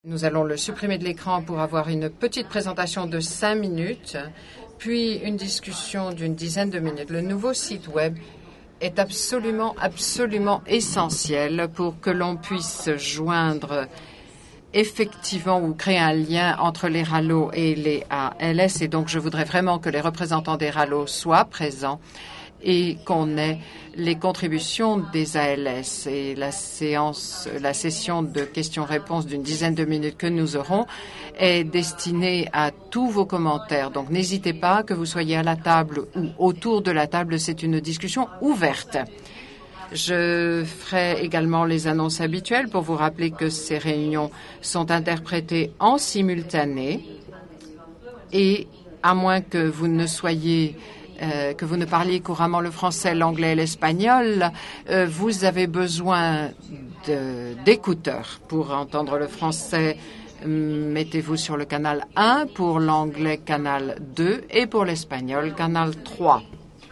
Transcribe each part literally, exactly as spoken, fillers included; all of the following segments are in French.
Nous allons le supprimer de l'écran pour avoir une petite présentation de cinq minutes, puis une discussion d'une dizaine de minutes. Le nouveau site web est absolument, absolument essentiel pour que l'on puisse joindre effectivement ou créer un lien entre les R A L O et les A L S. Et donc, je voudrais vraiment que les représentants des R A L O soient présents et qu'on ait les contributions des A L S. Et la séance, la session de questions-réponses d'une dizaine de minutes que nous aurons est destinée à tous vos commentaires. Donc, n'hésitez pas, que vous soyez à la table ou autour de la table, c'est une discussion ouverte. Je ferai également les annonces habituelles pour vous rappeler que ces réunions sont interprétées en simultané et à moins que vous ne soyez Euh, que vous ne parliez couramment le français, l'anglais et l'espagnol, euh, vous avez besoin d'écouteurs pour entendre le français. Mettez-vous sur le canal un, pour l'anglais canal deux et pour l'espagnol canal trois.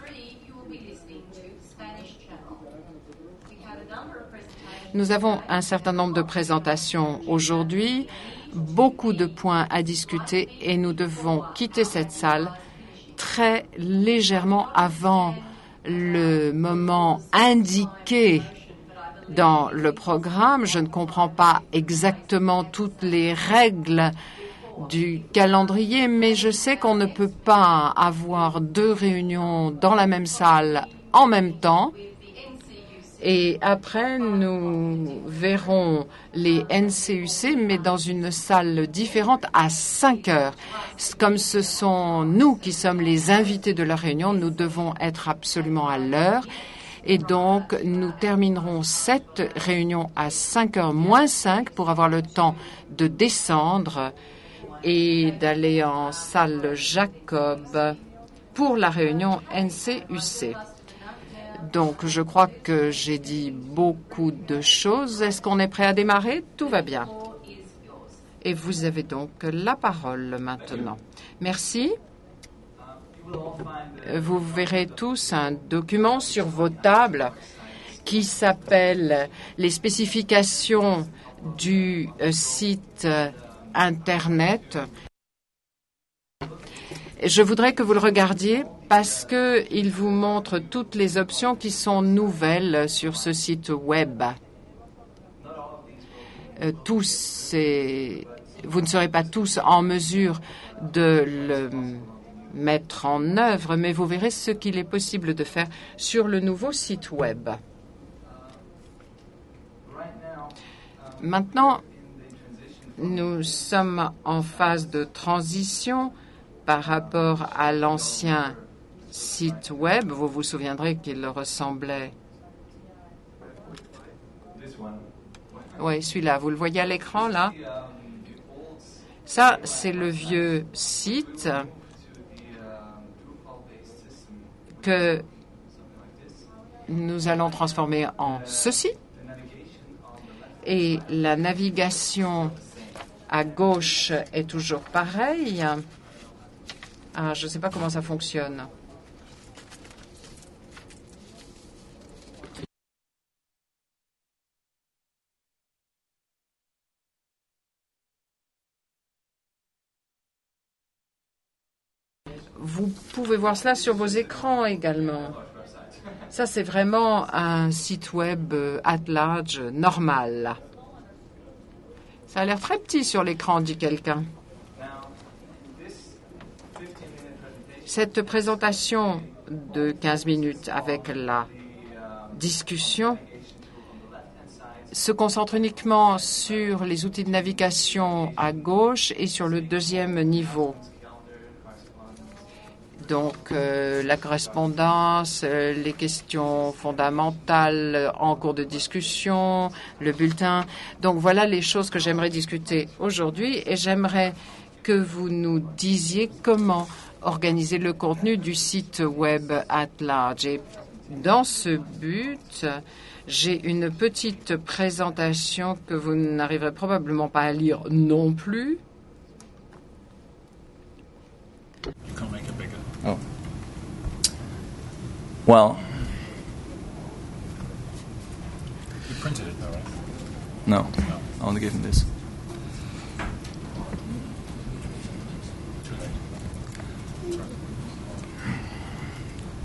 Nous avons un certain nombre de présentations aujourd'hui, beaucoup de points à discuter et nous devons quitter cette salle très légèrement avant le moment indiqué dans le programme. Je ne comprends pas exactement toutes les règles du calendrier, mais je sais qu'on ne peut pas avoir deux réunions dans la même salle en même temps. Et après, nous verrons les N C U C, mais dans une salle différente à cinq heures. Comme ce sont nous qui sommes les invités de la réunion, nous devons être absolument à l'heure. Et donc, nous terminerons cette réunion à cinq heures moins cinq pour avoir le temps de descendre et d'aller en salle Jacob pour la réunion N C U C. Donc, je crois que j'ai dit beaucoup de choses. Est-ce qu'on est prêt à démarrer? Tout va bien. Et vous avez donc la parole maintenant. Merci. Vous verrez tous un document sur vos tables qui s'appelle « Les spécifications du site Internet ». Je voudrais que vous le regardiez parce qu'il vous montre toutes les options qui sont nouvelles sur ce site web. Euh, tous ces... Vous ne serez pas tous en mesure de le mettre en œuvre, mais vous verrez ce qu'il est possible de faire sur le nouveau site web. Maintenant, nous sommes en phase de transition par rapport à l'ancien site web. Vous vous souviendrez qu'il ressemblait. Oui, celui-là. Vous le voyez à l'écran, là? Ça, c'est le vieux site que nous allons transformer en ceci. Et la navigation à gauche est toujours pareille. Ah, je ne sais pas comment ça fonctionne. Vous pouvez voir cela sur vos écrans également. Ça, c'est vraiment un site web at large normal. Ça a l'air très petit sur l'écran, dit quelqu'un. Cette présentation de quinze minutes avec la discussion se concentre uniquement sur les outils de navigation à gauche et sur le deuxième niveau. Donc, euh, la correspondance, euh, les questions fondamentales en cours de discussion, le bulletin. Donc, voilà les choses que j'aimerais discuter aujourd'hui et j'aimerais que vous nous disiez comment organiser le contenu du site web at large. Et dans ce but, j'ai une petite présentation que vous n'arriverez probablement pas à lire non plus. You can't make it bigger. Oh. Well. You printed it though, right? No. No. I only gave him this.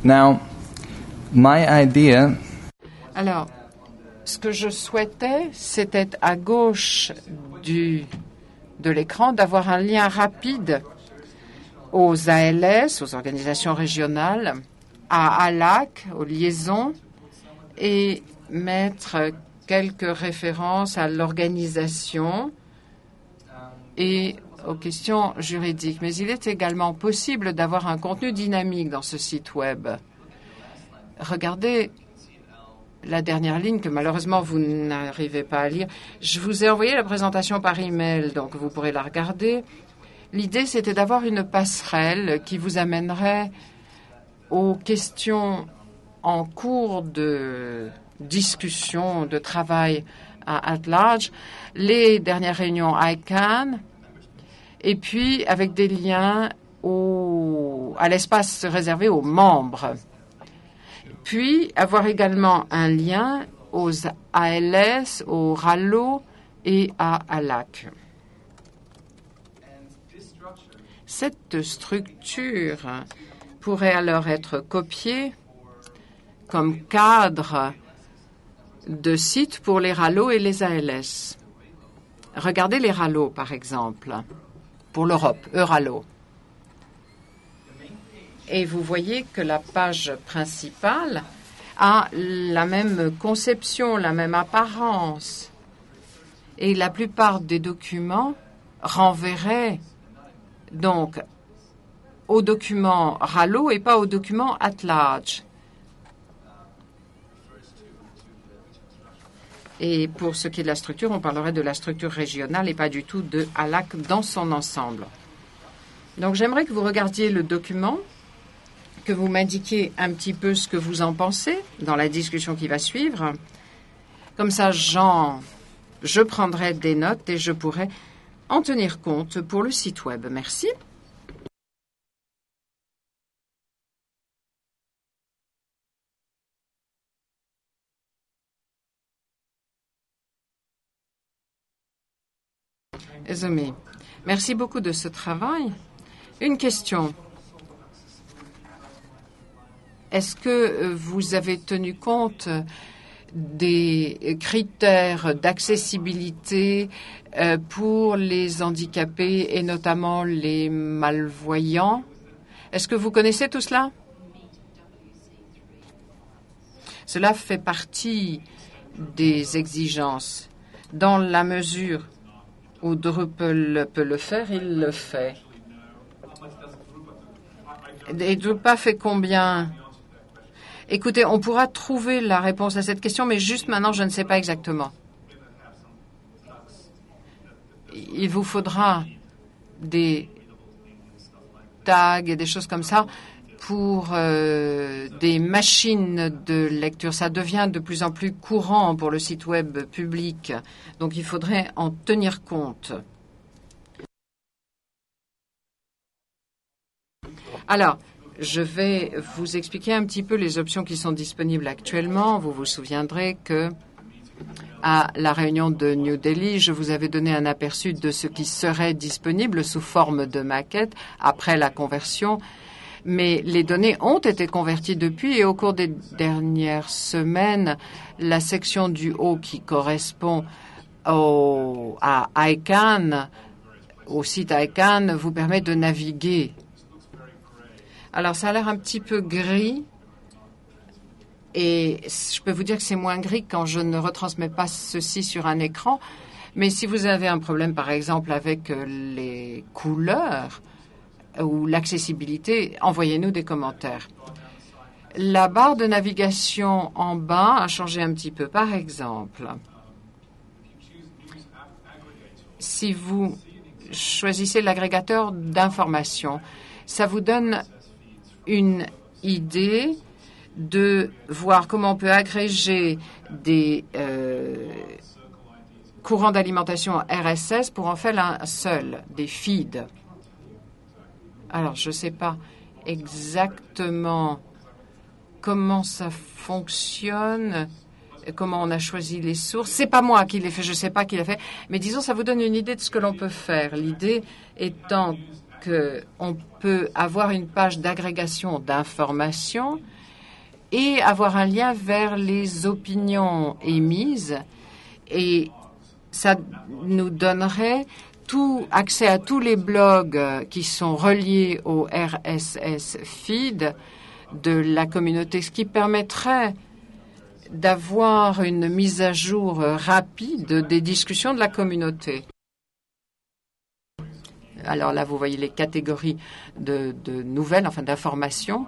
Now, my idea... Alors, ce que je souhaitais, c'était à gauche du, de l'écran d'avoir un lien rapide aux A L S, aux organisations régionales, à A L A C, aux liaisons, et mettre quelques références à l'organisation et aux questions juridiques. Mais il est également possible d'avoir un contenu dynamique dans ce site Web. Regardez la dernière ligne que malheureusement vous n'arrivez pas à lire. Je vous ai envoyé la présentation par email, donc vous pourrez la regarder. L'idée, c'était d'avoir une passerelle qui vous amènerait aux questions en cours de discussion, de travail à at large, les dernières réunions I C A N, et puis avec des liens au, à l'espace réservé aux membres. Puis avoir également un lien aux A L S, au R A L O et à A L A C. Cette structure pourrait alors être copiée comme cadre de site pour les R A L O et les A L S. Regardez les R A L O, par exemple, pour l'Europe, Euralo. Et vous voyez que la page principale a la même conception, la même apparence. Et la plupart des documents renverraient donc au document R A L O et pas au document at large. Et pour ce qui est de la structure, on parlerait de la structure régionale et pas du tout de A L A C dans son ensemble. Donc j'aimerais que vous regardiez le document, que vous m'indiquiez un petit peu ce que vous en pensez dans la discussion qui va suivre. Comme ça, j'en, je prendrai des notes et je pourrai en tenir compte pour le site Web. Merci. Zoé, merci beaucoup de ce travail. Une question. Est-ce que vous avez tenu compte des critères d'accessibilité pour les handicapés et notamment les malvoyants? Est-ce que vous connaissez tout cela? Cela fait partie des exigences. Dans la mesure où Drupal peut le faire, il le fait. Et Drupal fait combien? Écoutez, on pourra trouver la réponse à cette question, mais juste maintenant, je ne sais pas exactement. Il vous faudra des tags et des choses comme ça pour euh, des machines de lecture. Ça devient de plus en plus courant pour le site Web public, donc il faudrait en tenir compte. Alors, je vais vous expliquer un petit peu les options qui sont disponibles actuellement. Vous vous souviendrez que à la réunion de New Delhi, je vous avais donné un aperçu de ce qui serait disponible sous forme de maquette après la conversion. Mais les données ont été converties depuis et au cours des dernières semaines, la section du haut qui correspond au, à I C A N, au site I C A N, vous permet de naviguer. Alors, ça a l'air un petit peu gris et je peux vous dire que c'est moins gris quand je ne retransmets pas ceci sur un écran. Mais si vous avez un problème, par exemple, avec les couleurs ou l'accessibilité, envoyez-nous des commentaires. La barre de navigation en bas a changé un petit peu. Par exemple, si vous choisissez l'agrégateur d'informations, ça vous donne une idée de voir comment on peut agréger des euh, courants d'alimentation R S S pour en faire un seul, des feeds. Alors, je ne sais pas exactement comment ça fonctionne, comment on a choisi les sources. C'est pas moi qui l'ai fait, je ne sais pas qui l'a fait, mais disons, ça vous donne une idée de ce que l'on peut faire. L'idée étant qu'on peut avoir une page d'agrégation d'informations et avoir un lien vers les opinions émises. Et ça nous donnerait tout accès à tous les blogs qui sont reliés au R S S feed de la communauté, ce qui permettrait d'avoir une mise à jour rapide des discussions de la communauté. Alors là, vous voyez les catégories de, de nouvelles, enfin d'informations.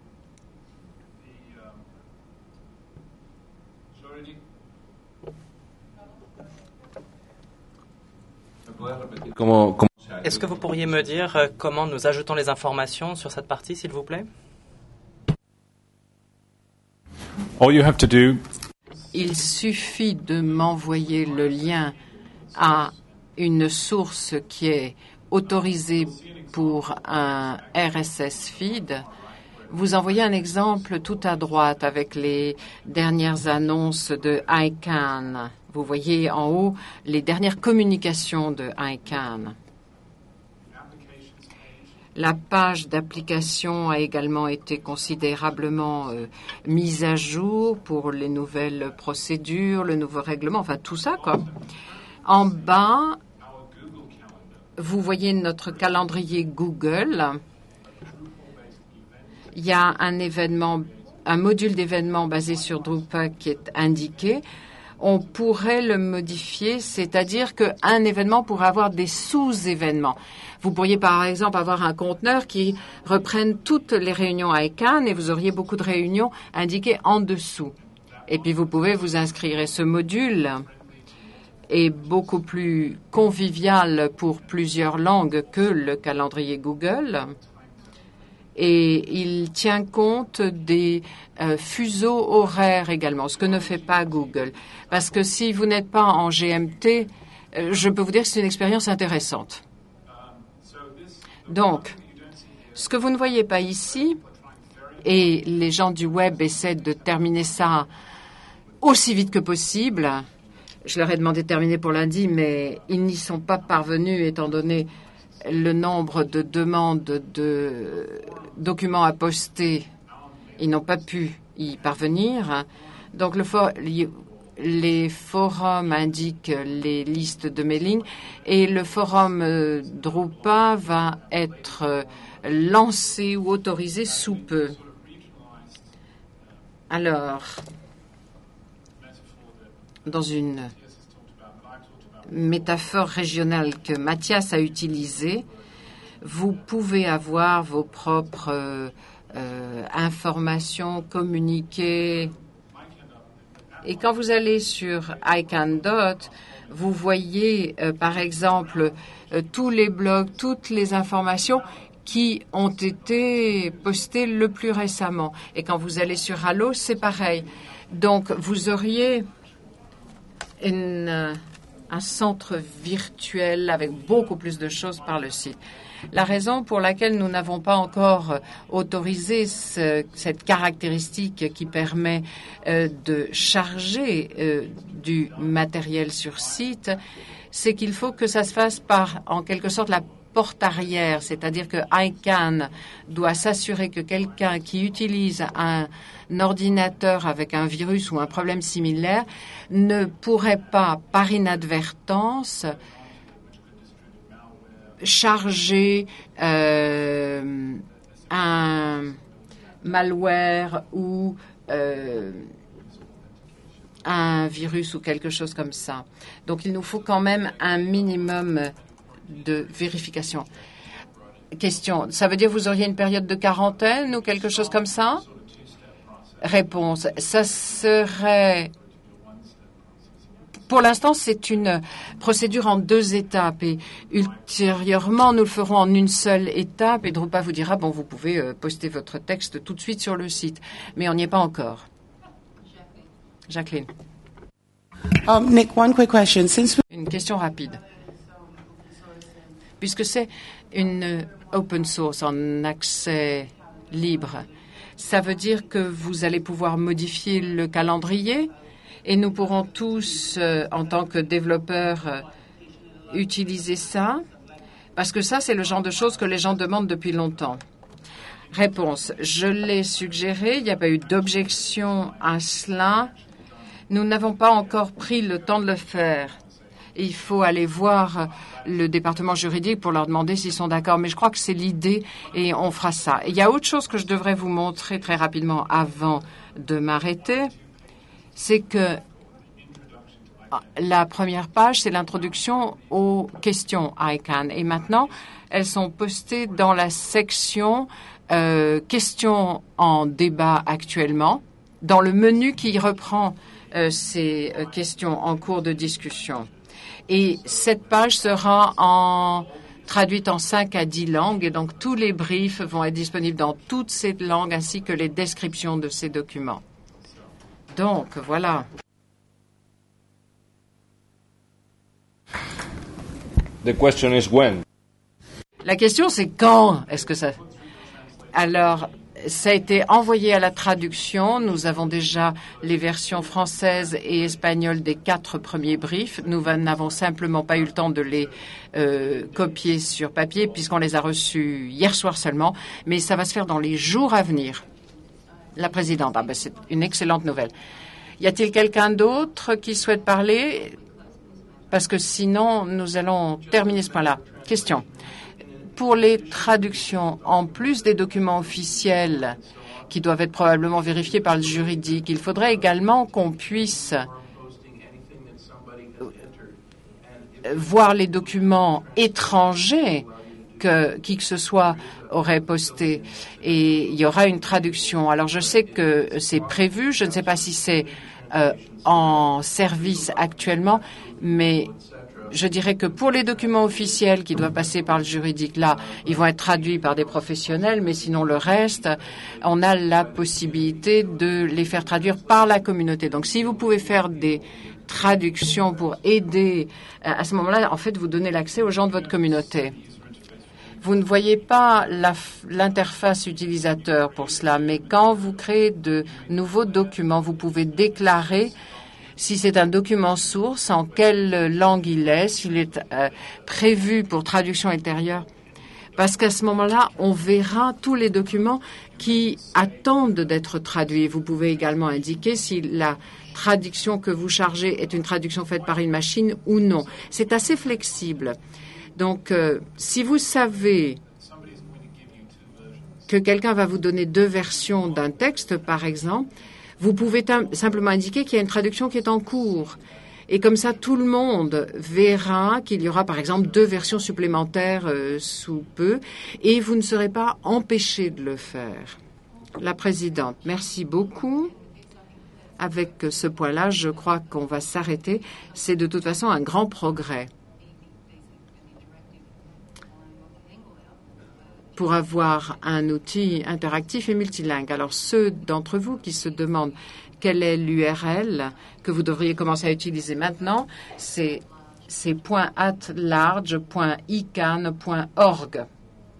Comment, comment... Est-ce que vous pourriez me dire euh, comment nous ajoutons les informations sur cette partie, s'il vous plaît? All you have to do. Il suffit de m'envoyer le lien à une source qui est autorisée pour un R S S feed. Vous envoyez un exemple tout à droite avec les dernières annonces de I C A N. Vous voyez en haut les dernières communications de I C A N. La page d'application a également été considérablement euh, mise à jour pour les nouvelles procédures, le nouveau règlement, enfin tout ça, quoi. En bas, vous voyez notre calendrier Google. Il y a un événement, un module d'événements basé sur Drupal qui est indiqué. On pourrait le modifier, c'est-à-dire qu'un événement pourrait avoir des sous-événements. Vous pourriez par exemple avoir un conteneur qui reprenne toutes les réunions I C A N et vous auriez beaucoup de réunions indiquées en dessous. Et puis vous pouvez vous inscrire. Et ce module est beaucoup plus convivial pour plusieurs langues que le calendrier Google. Et il tient compte des euh, fuseaux horaires également, ce que ne fait pas Google. Parce que si vous n'êtes pas en G M T, euh, je peux vous dire que c'est une expérience intéressante. Donc, ce que vous ne voyez pas ici, et les gens du web essaient de terminer ça aussi vite que possible. Je leur ai demandé de terminer pour lundi, mais ils n'y sont pas parvenus étant donné le nombre de demandes de documents à poster. Ils n'ont pas pu y parvenir. Donc, le for les forums indiquent les listes de mailing et le forum euh, Drupal va être euh, lancé ou autorisé sous peu. Alors, dans une métaphore régionale que Mathias a utilisée, vous pouvez avoir vos propres euh, euh, informations communiquées. Et quand vous allez sur I C A N dot, vous voyez, euh, par exemple, euh, tous les blogs, toutes les informations qui ont été postées le plus récemment. Et quand vous allez sur Allo, c'est pareil. Donc, vous auriez une, euh, un centre virtuel avec beaucoup plus de choses par le site. La raison pour laquelle nous n'avons pas encore autorisé ce, cette caractéristique qui permet euh, de charger euh, du matériel sur site, c'est qu'il faut que ça se fasse par, en quelque sorte, la porte arrière, c'est-à-dire que I C A N doit s'assurer que quelqu'un qui utilise un ordinateur avec un virus ou un problème similaire ne pourrait pas, par inadvertance, charger euh, un malware ou euh, un virus ou quelque chose comme ça. Donc, il nous faut quand même un minimum de vérification. Question, ça veut dire que vous auriez une période de quarantaine ou quelque chose comme ça? Réponse, ça serait... Pour l'instant, c'est une procédure en deux étapes et ultérieurement, nous le ferons en une seule étape et Drupal vous dira, bon, vous pouvez euh, poster votre texte tout de suite sur le site. Mais on n'y est pas encore. Jacqueline. Um, Nick, one quick question. Since we... Une question rapide. Puisque c'est une open source en accès libre, ça veut dire que vous allez pouvoir modifier le calendrier et nous pourrons tous, euh, en tant que développeurs, euh, utiliser ça, parce que ça, c'est le genre de choses que les gens demandent depuis longtemps. Réponse. Je l'ai suggéré. Il n'y a pas eu d'objection à cela. Nous n'avons pas encore pris le temps de le faire. Il faut aller voir le département juridique pour leur demander s'ils sont d'accord. Mais je crois que c'est l'idée et on fera ça. Et il y a autre chose que je devrais vous montrer très rapidement avant de m'arrêter. C'est que la première page, c'est l'introduction aux questions I C A N. Et maintenant, elles sont postées dans la section euh, questions en débat actuellement, dans le menu qui reprend euh, ces euh, questions en cours de discussion. Et cette page sera en, traduite en cinq à dix langues. Et donc, tous les briefs vont être disponibles dans toutes ces langues ainsi que les descriptions de ces documents. Donc, voilà. The question is when. La question, c'est quand est-ce que ça... Alors, ça a été envoyé à la traduction. Nous avons déjà les versions françaises et espagnoles des quatre premiers briefs. Nous n'avons simplement pas eu le temps de les euh, copier sur papier puisqu'on les a reçus hier soir seulement. Mais ça va se faire dans les jours à venir. La présidente, ah ben c'est une excellente nouvelle. Y a-t-il quelqu'un d'autre qui souhaite parler? Parce que sinon, nous allons terminer ce point-là. Question. Pour les traductions, en plus des documents officiels qui doivent être probablement vérifiés par le juridique, il faudrait également qu'on puisse voir les documents étrangers que qui que ce soit aurait posté. Et il y aura une traduction. Alors, je sais que c'est prévu. Je ne sais pas si c'est euh, en service actuellement, mais je dirais que pour les documents officiels qui doivent passer par le juridique, là, ils vont être traduits par des professionnels, mais sinon le reste, on a la possibilité de les faire traduire par la communauté. Donc, si vous pouvez faire des traductions pour aider, à ce moment-là, en fait, vous donnez l'accès aux gens de votre communauté. Vous ne voyez pas l'interface utilisateur pour cela, mais quand vous créez de nouveaux documents, vous pouvez déclarer si c'est un document source, en quelle langue il est, s'il est euh, prévu pour traduction ultérieure. Parce qu'à ce moment-là, on verra tous les documents qui attendent d'être traduits. Vous pouvez également indiquer si la traduction que vous chargez est une traduction faite par une machine ou non. C'est assez flexible. Donc, euh, si vous savez que quelqu'un va vous donner deux versions d'un texte, par exemple, vous pouvez simplement indiquer qu'il y a une traduction qui est en cours. Et comme ça, tout le monde verra qu'il y aura, par exemple, deux versions supplémentaires euh, sous peu, et vous ne serez pas empêché de le faire. La présidente, merci beaucoup. Avec ce point-là, je crois qu'on va s'arrêter. C'est de toute façon un grand progrès. Pour avoir un outil interactif et multilingue. Alors, ceux d'entre vous qui se demandent quelle est l'U R L que vous devriez commencer à utiliser maintenant, c'est at large point i can point org.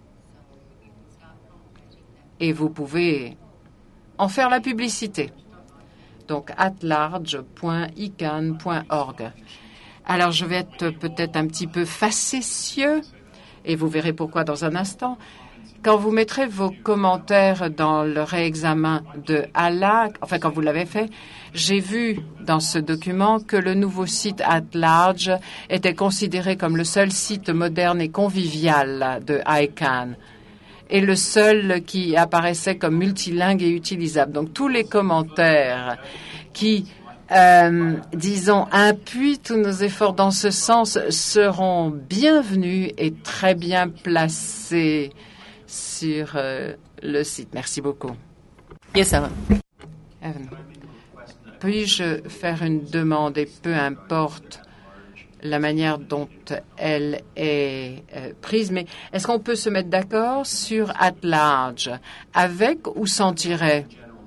Et vous pouvez en faire la publicité. Donc, at large point i can point org. Alors, je vais être peut-être un petit peu facétieux, et vous verrez pourquoi dans un instant. Quand vous mettrez vos commentaires dans le réexamen de A L A C, enfin quand vous l'avez fait, j'ai vu dans ce document que le nouveau site at large était considéré comme le seul site moderne et convivial de I C A N et le seul qui apparaissait comme multilingue et utilisable. Donc tous les commentaires qui, euh, disons, appuient tous nos efforts dans ce sens seront bienvenus et très bien placés sur euh, le site. Merci beaucoup. Yes, Evan. Evan. Puis-je faire une demande, et peu importe la manière dont elle est euh, prise, mais est-ce qu'on peut se mettre d'accord sur at large, avec ou sans tiret?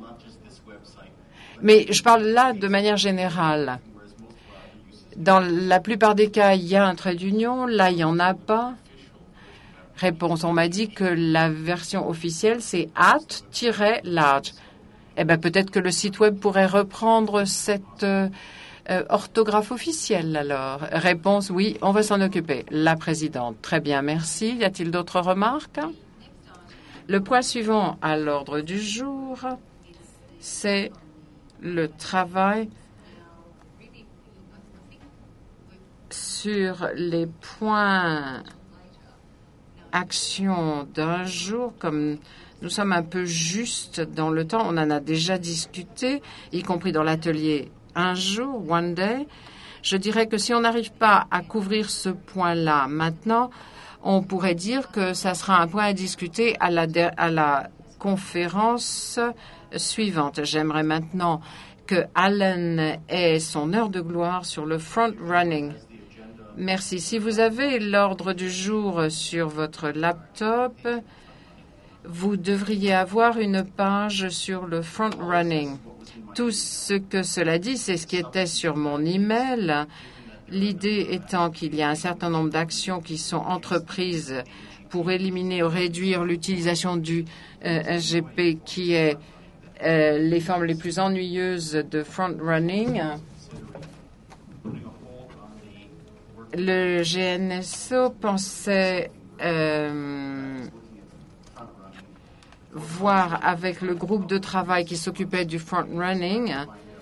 Mais je parle là de manière générale. Dans la plupart des cas, il y a un trait d'union. Là, il n'y en a pas. Réponse. On m'a dit que la version officielle, c'est at-large. Eh bien, peut-être que le site Web pourrait reprendre cette euh, euh, orthographe officielle, alors. Réponse, oui, on va s'en occuper. La présidente. Très bien, merci. Y a-t-il d'autres remarques? Le point suivant à l'ordre du jour, c'est le travail sur les points action d'un jour. Comme nous sommes un peu juste dans le temps, on en a déjà discuté, y compris dans l'atelier un jour, one day. Je dirais que si on n'arrive pas à couvrir ce point-là maintenant, on pourrait dire que ça sera un point à discuter à la, à la conférence suivante. J'aimerais maintenant que Alan ait son heure de gloire sur le front-running. Merci. Si vous avez l'ordre du jour sur votre laptop, vous devriez avoir une page sur le front-running. Tout ce que cela dit, c'est ce qui était sur mon email. L'idée étant qu'il y a un certain nombre d'actions qui sont entreprises pour éliminer ou réduire l'utilisation du euh, S G P, qui est euh, les formes les plus ennuyeuses de front-running. Le G N S O pensait euh, voir avec le groupe de travail qui s'occupait du front-running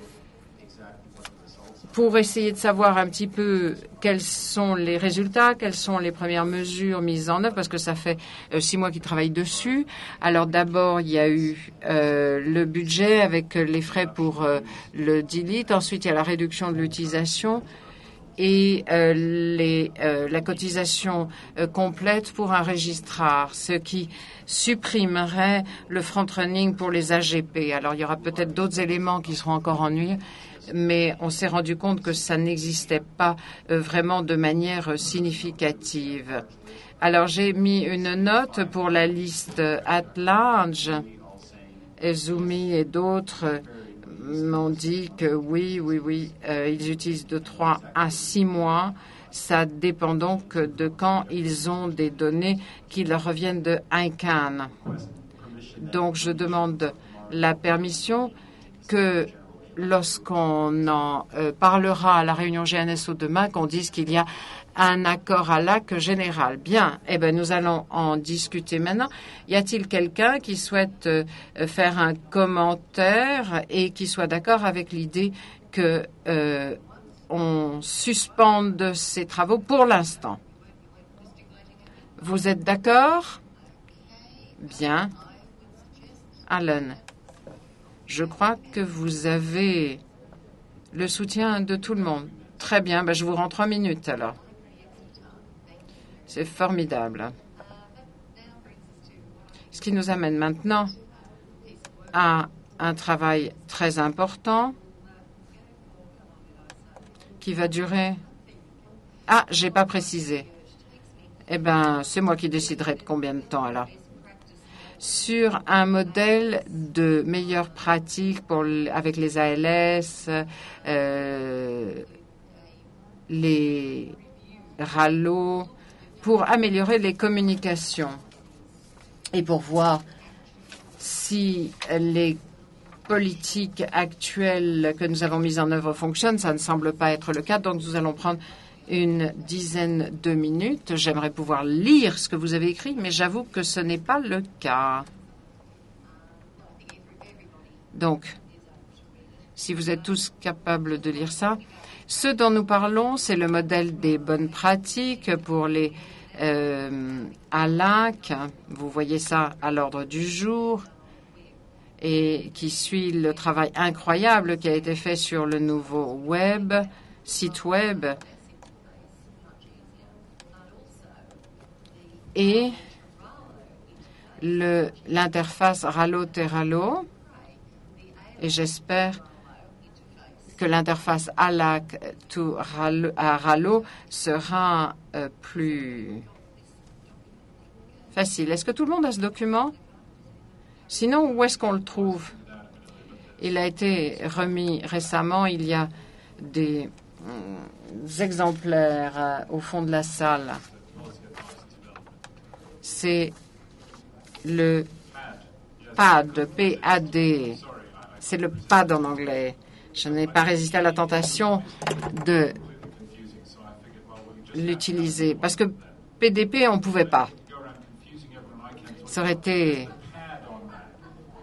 pour essayer de savoir un petit peu quels sont les résultats, quelles sont les premières mesures mises en œuvre, parce que ça fait euh, six mois qu'ils travaillent dessus. Alors d'abord, il y a eu euh, le budget avec les frais pour euh, le delete. Ensuite, il y a la réduction de l'utilisation et euh, les, euh, la cotisation euh, complète pour un registrar, ce qui supprimerait le front-running pour les A G P. Alors, il y aura peut-être d'autres éléments qui seront encore ennuyeux, mais on s'est rendu compte que ça n'existait pas euh, vraiment de manière euh, significative. Alors, j'ai mis une note pour la liste at large. Ezumi et d'autres m'ont dit que oui, oui, oui, euh, ils utilisent de trois à six mois. Ça dépend donc de quand ils ont des données qui leur reviennent de I C A N. Donc, je demande la permission que lorsqu'on en euh, parlera à la réunion G N S O demain, qu'on dise qu'il y a un accord à l'acte général. Bien, eh bien, nous allons en discuter maintenant. Y a-t-il quelqu'un qui souhaite euh, faire un commentaire et qui soit d'accord avec l'idée que euh, on suspende ces travaux pour l'instant? Vous êtes d'accord? Bien. Alan, je crois que vous avez le soutien de tout le monde. Très bien, ben je vous rends trois minutes alors. C'est formidable. Ce qui nous amène maintenant à un travail très important qui va durer... Ah, j'ai pas précisé. Eh bien, c'est moi qui déciderai de combien de temps alors. Sur un modèle de meilleure pratique pour, avec les A L S, euh, les R A L O, pour améliorer les communications et pour voir si les politiques actuelles que nous avons mises en œuvre fonctionnent. Ça ne semble pas être le cas, donc nous allons prendre une dizaine de minutes. J'aimerais pouvoir lire ce que vous avez écrit, mais j'avoue que ce n'est pas le cas. Donc, si vous êtes tous capables de lire ça, ce dont nous parlons, c'est le modèle des bonnes pratiques pour les euh, A L A C. Vous voyez ça à l'ordre du jour et qui suit le travail incroyable qui a été fait sur le nouveau web, site web. Et l'interface R A L O-Teralo. Et j'espère que l'interface A L A C to R A L O sera euh, plus facile. Est-ce que tout le monde a ce document? Sinon, où est-ce qu'on le trouve? Il a été remis récemment. Il y a des, des exemplaires euh, au fond de la salle. C'est le P A D, P A D. C'est le P A D en anglais. Je n'ai pas résisté à la tentation de l'utiliser. Parce que P D P, on ne pouvait pas. Ça aurait été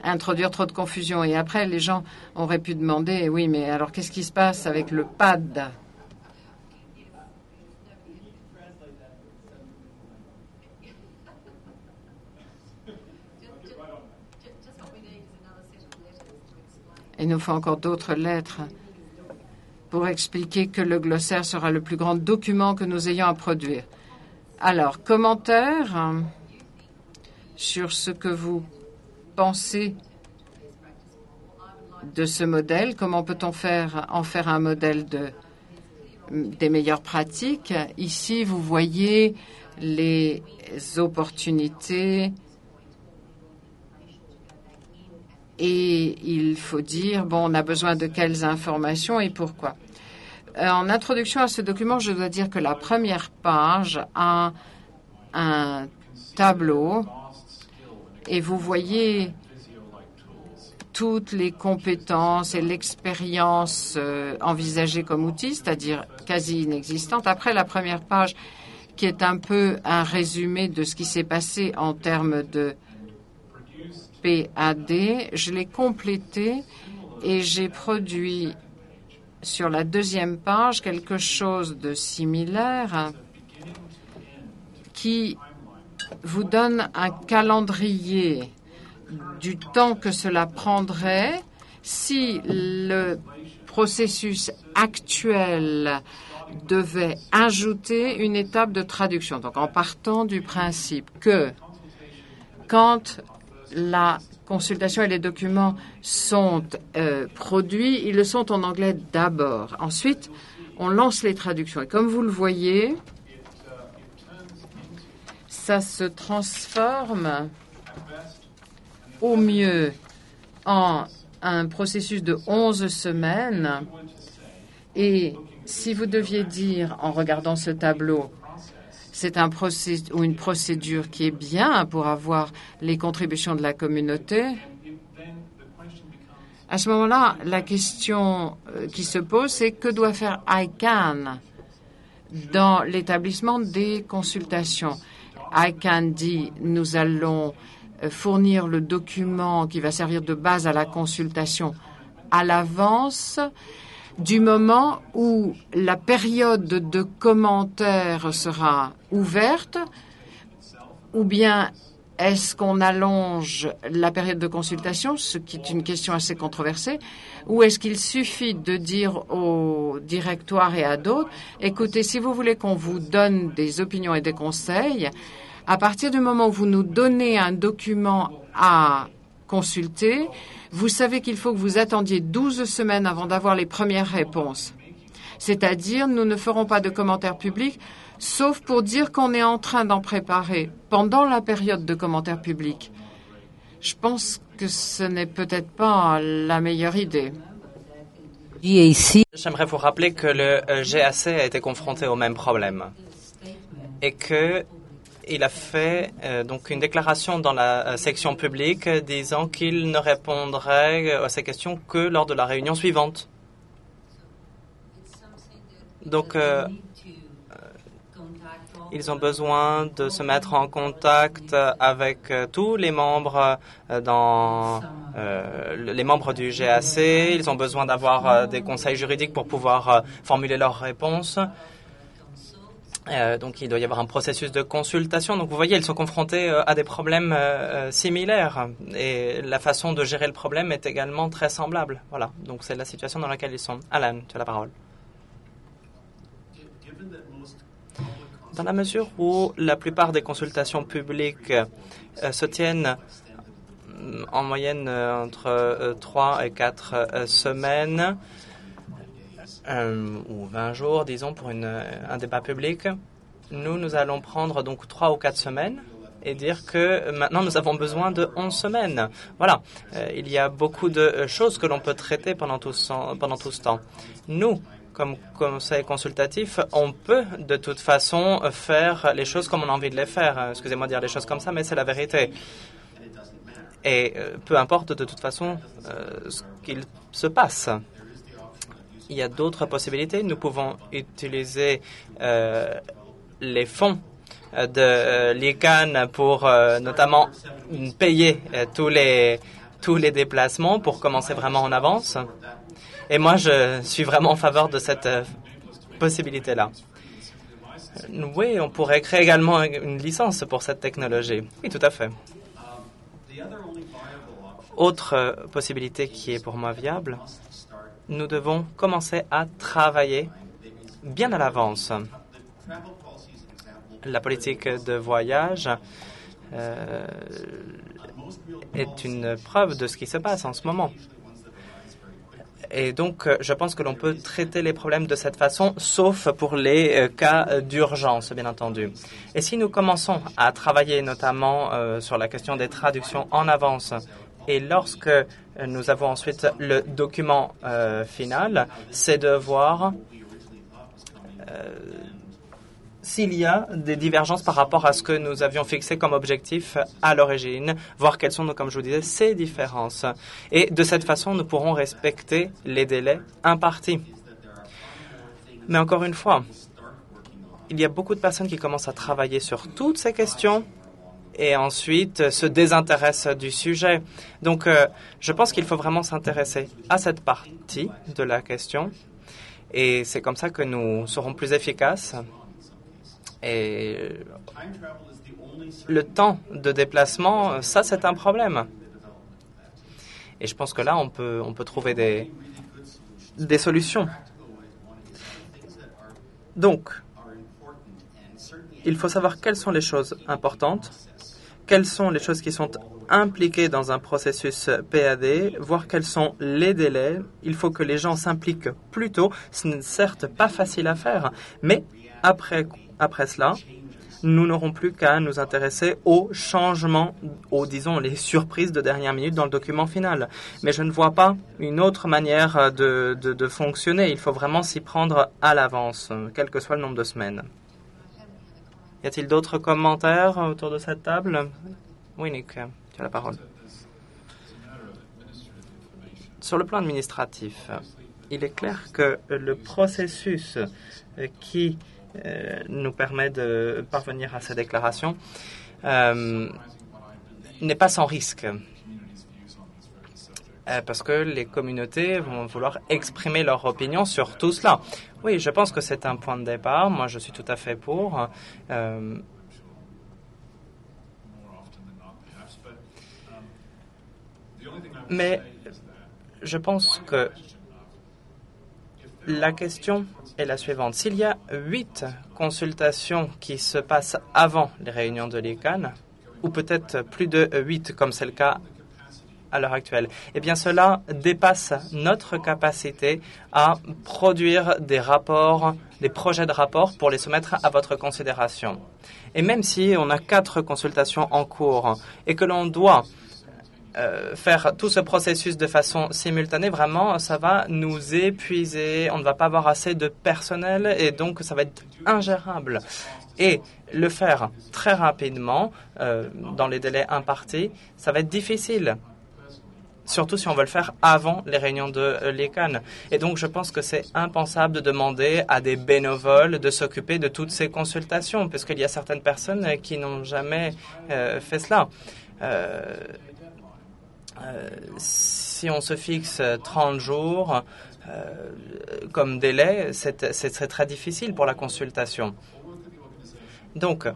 introduire trop de confusion. Et après, les gens auraient pu demander, oui, mais alors qu'est-ce qui se passe avec le P A D? Il nous faut encore d'autres lettres pour expliquer que le glossaire sera le plus grand document que nous ayons à produire. Alors, commentaires sur ce que vous pensez de ce modèle. Comment peut-on faire, en faire un modèle de, des meilleures pratiques? Ici, vous voyez les opportunités. Et il faut dire, bon, on a besoin de quelles informations et pourquoi. En introduction à ce document, je dois dire que la première page a un tableau et vous voyez toutes les compétences et l'expérience euh, envisagées comme outil, c'est-à-dire quasi inexistantes. Après la première page, qui est un peu un résumé de ce qui s'est passé en termes de P A D, je l'ai complété et j'ai produit sur la deuxième page quelque chose de similaire qui vous donne un calendrier du temps que cela prendrait si le processus actuel devait ajouter une étape de traduction. Donc, en partant du principe que quand la consultation et les documents sont euh, produits, ils le sont en anglais d'abord. Ensuite, on lance les traductions. Et comme vous le voyez, ça se transforme au mieux en un processus de onze semaines. Et si vous deviez dire, en regardant ce tableau, c'est un procé- ou une procédure qui est bien pour avoir les contributions de la communauté, à ce moment-là, la question qui se pose, c'est que doit faire I C A N dans l'établissement des consultations. I C A N dit, nous allons fournir le document qui va servir de base à la consultation à l'avance, du moment où la période de commentaires sera ouverte, ou bien est-ce qu'on allonge la période de consultation, ce qui est une question assez controversée, ou est-ce qu'il suffit de dire au directoire et à d'autres, écoutez, si vous voulez qu'on vous donne des opinions et des conseils, à partir du moment où vous nous donnez un document à consulter, vous savez qu'il faut que vous attendiez douze semaines avant d'avoir les premières réponses. C'est-à-dire, nous ne ferons pas de commentaires publics, sauf pour dire qu'on est en train d'en préparer pendant la période de commentaires publics. Je pense que ce n'est peut-être pas la meilleure idée. J'aimerais vous rappeler que le G A C a été confronté au même problème et que il a fait euh, donc une déclaration dans la euh, section publique euh, disant qu'il ne répondrait à ces questions que lors de la réunion suivante. Donc, euh, euh, ils ont besoin de se mettre en contact avec euh, tous les membres euh, dans euh, les membres du G A C. Ils ont besoin d'avoir euh, des conseils juridiques pour pouvoir euh, formuler leurs réponses. Euh, donc, il doit y avoir un processus de consultation. Donc, vous voyez, ils sont confrontés euh, à des problèmes euh, similaires. Et la façon de gérer le problème est également très semblable. Voilà. Donc, c'est la situation dans laquelle ils sont. Alan, tu as la parole. Dans la mesure où la plupart des consultations publiques euh, se tiennent euh, en moyenne euh, entre euh, trois et quatre euh, semaines, Euh, ou vingt jours, disons, pour une, un débat public, nous, nous allons prendre donc trois ou quatre semaines et dire que maintenant, nous avons besoin de onze semaines. Voilà. Euh, il y a beaucoup de choses que l'on peut traiter pendant tout, ce, pendant tout ce temps. Nous, comme conseil consultatif, on peut de toute façon faire les choses comme on a envie de les faire. Excusez-moi de dire les choses comme ça, mais c'est la vérité. Et euh, peu importe de toute façon euh, ce qu'il se passe. Il y a d'autres possibilités. Nous pouvons utiliser euh, les fonds de euh, l'I C A N pour euh, notamment payer euh, tous les tous les déplacements pour commencer vraiment en avance. Et moi, je suis vraiment en faveur de cette euh, possibilité-là. Oui, on pourrait créer également une licence pour cette technologie. Oui, tout à fait. Autre euh, possibilité qui est pour moi viable, nous devons commencer à travailler bien à l'avance. La politique de voyage euh, est une preuve de ce qui se passe en ce moment. Et donc, je pense que l'on peut traiter les problèmes de cette façon, sauf pour les euh, cas d'urgence, bien entendu. Et si nous commençons à travailler notamment euh, sur la question des traductions en avance, et lorsque nous avons ensuite le document euh, final, c'est de voir euh, s'il y a des divergences par rapport à ce que nous avions fixé comme objectif à l'origine, voir quelles sont, comme je vous disais, ces différences. Et de cette façon, nous pourrons respecter les délais impartis. Mais encore une fois, il y a beaucoup de personnes qui commencent à travailler sur toutes ces questions et ensuite se désintéressent du sujet. Donc, euh, je pense qu'il faut vraiment s'intéresser à cette partie de la question. Et c'est comme ça que nous serons plus efficaces. Et le temps de déplacement, ça, c'est un problème. Et je pense que là, on peut, on peut trouver des, des solutions. Donc, il faut savoir quelles sont les choses importantes, quelles sont les choses qui sont impliquées dans un processus P A D, voir quels sont les délais. Il faut que les gens s'impliquent plus tôt. Ce n'est certes pas facile à faire, mais après Après cela, nous n'aurons plus qu'à nous intéresser aux changements, aux, disons, les surprises de dernière minute dans le document final. Mais je ne vois pas une autre manière de, de, de fonctionner. Il faut vraiment s'y prendre à l'avance, quel que soit le nombre de semaines. Y a-t-il d'autres commentaires autour de cette table? Oui, Nick, tu as la parole. Sur le plan administratif, il est clair que le processus qui Euh, nous permet de parvenir à ces déclarations euh, n'est pas sans risque. Euh, parce que les communautés vont vouloir exprimer leur opinion sur tout cela. Oui, je pense que c'est un point de départ. Moi, je suis tout à fait pour. Euh, mais je pense que la question est la suivante. S'il y a huit consultations qui se passent avant les réunions de l'I C A N, ou peut-être plus de huit, comme c'est le cas à l'heure actuelle, eh bien cela dépasse notre capacité à produire des rapports, des projets de rapports pour les soumettre à votre considération. Et même si on a quatre consultations en cours et que l'on doit Euh, faire tout ce processus de façon simultanée, vraiment, ça va nous épuiser. On ne va pas avoir assez de personnel et donc ça va être ingérable. Et le faire très rapidement, euh, dans les délais impartis, ça va être difficile. Surtout si on veut le faire avant les réunions de euh, l'I C A N. Et donc, je pense que c'est impensable de demander à des bénévoles de s'occuper de toutes ces consultations, puisqu'il y a certaines personnes qui n'ont jamais euh, fait cela. Euh, Euh, si on se fixe trente jours euh, comme délai, c'est, c'est, c'est très difficile pour la consultation. Donc,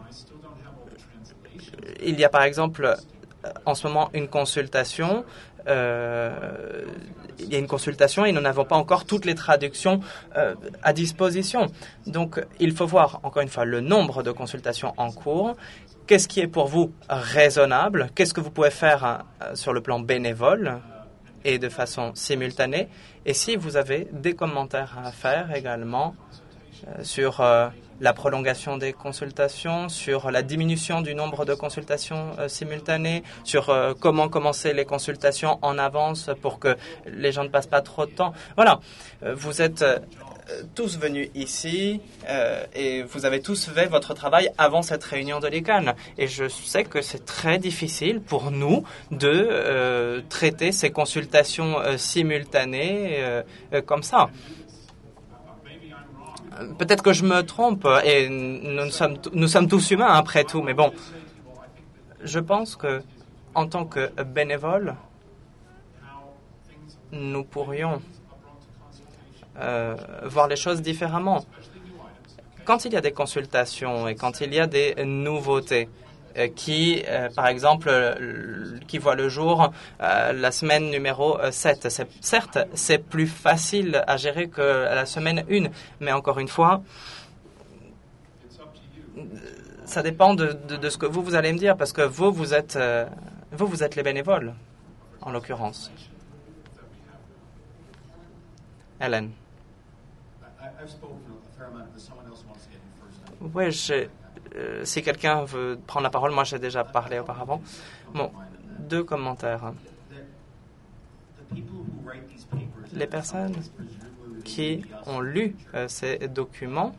il y a par exemple en ce moment une consultation. Euh, il y a une consultation et nous n'avons pas encore toutes les traductions euh, à disposition. Donc, il faut voir, encore une fois, le nombre de consultations en cours. Qu'est-ce qui est pour vous raisonnable? Qu'est-ce que vous pouvez faire euh, sur le plan bénévole et de façon simultanée? Et si vous avez des commentaires à faire également euh, sur euh, la prolongation des consultations, sur la diminution du nombre de consultations euh, simultanées, sur euh, comment commencer les consultations en avance pour que les gens ne passent pas trop de temps. Voilà, euh, vous êtes euh, tous venus ici euh, et vous avez tous fait votre travail avant cette réunion de l'I C A N. Et je sais que c'est très difficile pour nous de euh, traiter ces consultations euh, simultanées euh, euh, comme ça. Peut-être que je me trompe et nous sommes, nous sommes tous humains après tout, mais bon, je pense que en tant que bénévole, nous pourrions euh, voir les choses différemment. Quand il y a des consultations et quand il y a des nouveautés euh, qui, euh, par exemple, euh, qui voient le jour euh, la semaine numéro sept, c'est, certes, c'est plus facile à gérer que la semaine un, mais encore une fois, ça dépend de, de, de ce que vous, vous allez me dire, parce que vous, vous êtes, euh, vous, vous êtes les bénévoles, en l'occurrence. Hélène. Oui, je, euh, si quelqu'un veut prendre la parole, moi j'ai déjà parlé auparavant. Bon, deux commentaires. Les personnes qui ont lu euh, ces documents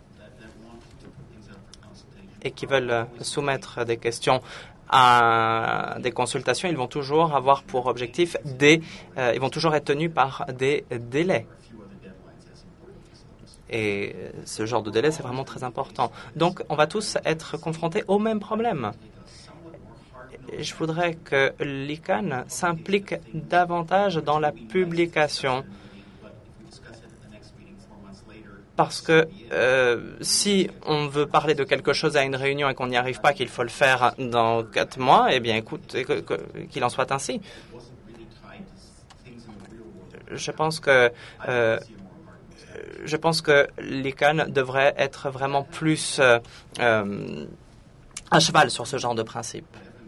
et qui veulent soumettre des questions à des consultations, ils vont toujours avoir pour objectif des, euh, ils vont toujours être tenus par des délais. Et ce genre de délai, c'est vraiment très important. Donc, on va tous être confrontés au même problème. Et je voudrais que l'I C A N s'implique davantage dans la publication. Parce que euh, si on veut parler de quelque chose à une réunion et qu'on n'y arrive pas, qu'il faut le faire dans quatre mois, eh bien, écoute, que, que, qu'il en soit ainsi. Je pense que... Euh, Je pense que l'I C A N devrait être vraiment plus euh, euh, à cheval sur ce genre de principe.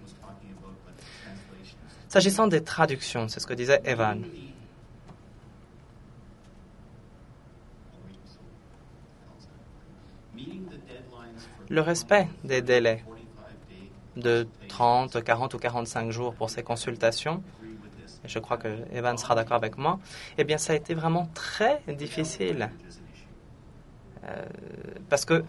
S'agissant des traductions, c'est ce que disait Evan. Le respect des délais de trente, quarante ou quarante-cinq jours pour ces consultations, et je crois que Evan sera d'accord avec moi, eh bien, ça a été vraiment très difficile. Euh, parce que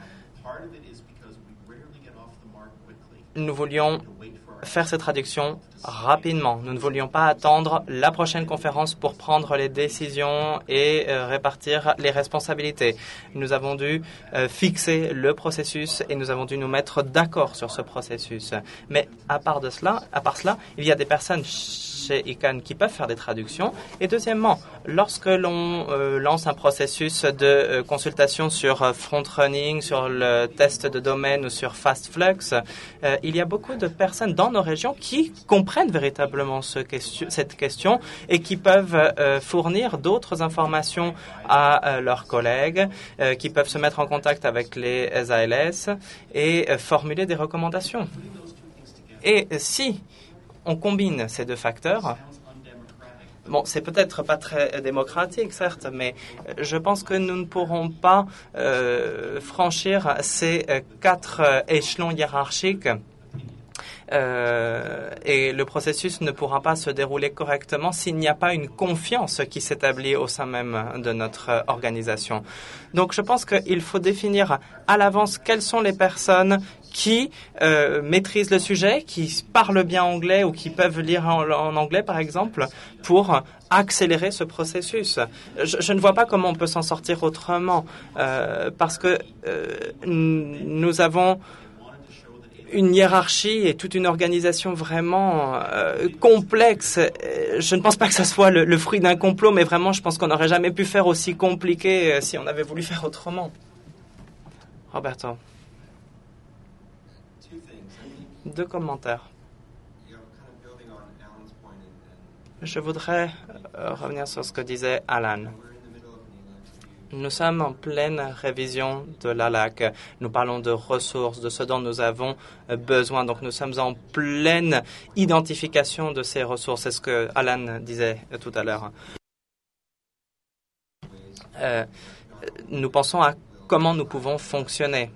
nous voulions faire ces traductions rapidement. Nous ne voulions pas attendre la prochaine conférence pour prendre les décisions et euh, répartir les responsabilités. Nous avons dû euh, fixer le processus et nous avons dû nous mettre d'accord sur ce processus. Mais à part de cela, à part cela, il y a des personnes chez I C A N qui peuvent faire des traductions. Et deuxièmement, lorsque l'on euh, lance un processus de euh, consultation sur euh, front-running, sur le test de domaine ou sur FastFlux, euh, il y a beaucoup de personnes dans nos régions qui comprennent véritablement ce question, cette question et qui peuvent euh, fournir d'autres informations à euh, leurs collègues, euh, qui peuvent se mettre en contact avec les A L S et euh, formuler des recommandations. Et si on combine ces deux facteurs, bon, c'est peut-être pas très démocratique, certes, mais je pense que nous ne pourrons pas euh, franchir ces euh, quatre euh, échelons hiérarchiques euh, et le processus ne pourra pas se dérouler correctement s'il n'y a pas une confiance qui s'établit au sein même de notre euh, organisation. Donc, je pense qu'il faut définir à l'avance quelles sont les personnes qui euh, maîtrisent le sujet, qui parlent bien anglais ou qui peuvent lire en, en anglais, par exemple, pour accélérer ce processus. Je, je ne vois pas comment on peut s'en sortir autrement, euh, parce que euh, nous avons une hiérarchie et toute une organisation vraiment euh, complexe. Je ne pense pas que ce soit le, le fruit d'un complot, mais vraiment, je pense qu'on n'aurait jamais pu faire aussi compliqué euh, si on avait voulu faire autrement. Roberto. Deux commentaires. Je voudrais euh, revenir sur ce que disait Alan. Nous sommes en pleine révision de l'A L A C. Nous parlons de ressources, de ce dont nous avons besoin. Donc, nous sommes en pleine identification de ces ressources. C'est ce que Alan disait tout à l'heure. Euh, nous pensons à comment nous pouvons fonctionner.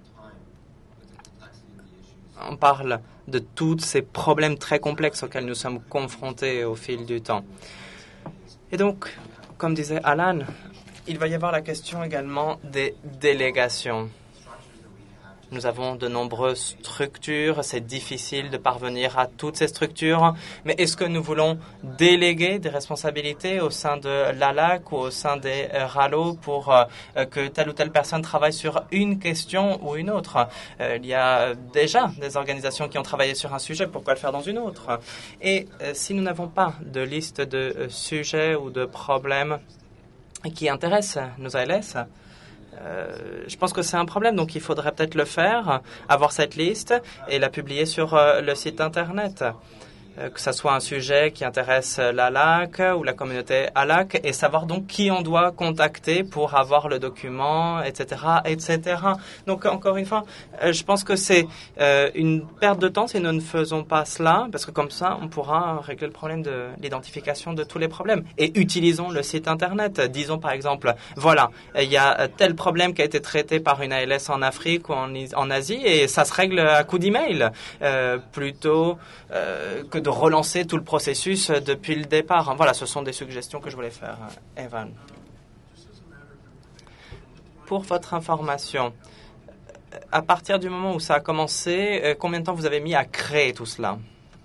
On parle de tous ces problèmes très complexes auxquels nous sommes confrontés au fil du temps. Et donc, comme disait Alan, il va y avoir la question également des délégations. Nous avons de nombreuses structures. C'est difficile de parvenir à toutes ces structures. Mais est-ce que nous voulons déléguer des responsabilités au sein de l'A L A C ou au sein des euh, R A L O pour euh, que telle ou telle personne travaille sur une question ou une autre? euh, Il y a déjà des organisations qui ont travaillé sur un sujet. Pourquoi le faire dans une autre? Et euh, si nous n'avons pas de liste de euh, sujets ou de problèmes qui intéressent nos A L S, Euh, je pense que c'est un problème, donc il faudrait peut-être le faire, avoir cette liste et la publier sur euh, le site Internet. Euh, que ce soit un sujet qui intéresse l'A L A C ou la communauté A L A C, et savoir donc qui on doit contacter pour avoir le document, et cetera, et cetera. Donc, encore une fois, euh, je pense que c'est euh, une perte de temps si nous ne faisons pas cela, parce que comme ça, on pourra régler le problème de l'identification de tous les problèmes. Et utilisons le site Internet. Disons, par exemple, voilà, il y a tel problème qui a été traité par une A L S en Afrique ou en, en Asie, et ça se règle à coup d'email, euh, plutôt euh, que de relancer tout le processus depuis le départ. Voilà, ce sont des suggestions que je voulais faire, Evan. Pour votre information, à partir du moment où ça a commencé, combien de temps vous avez mis à créer tout cela?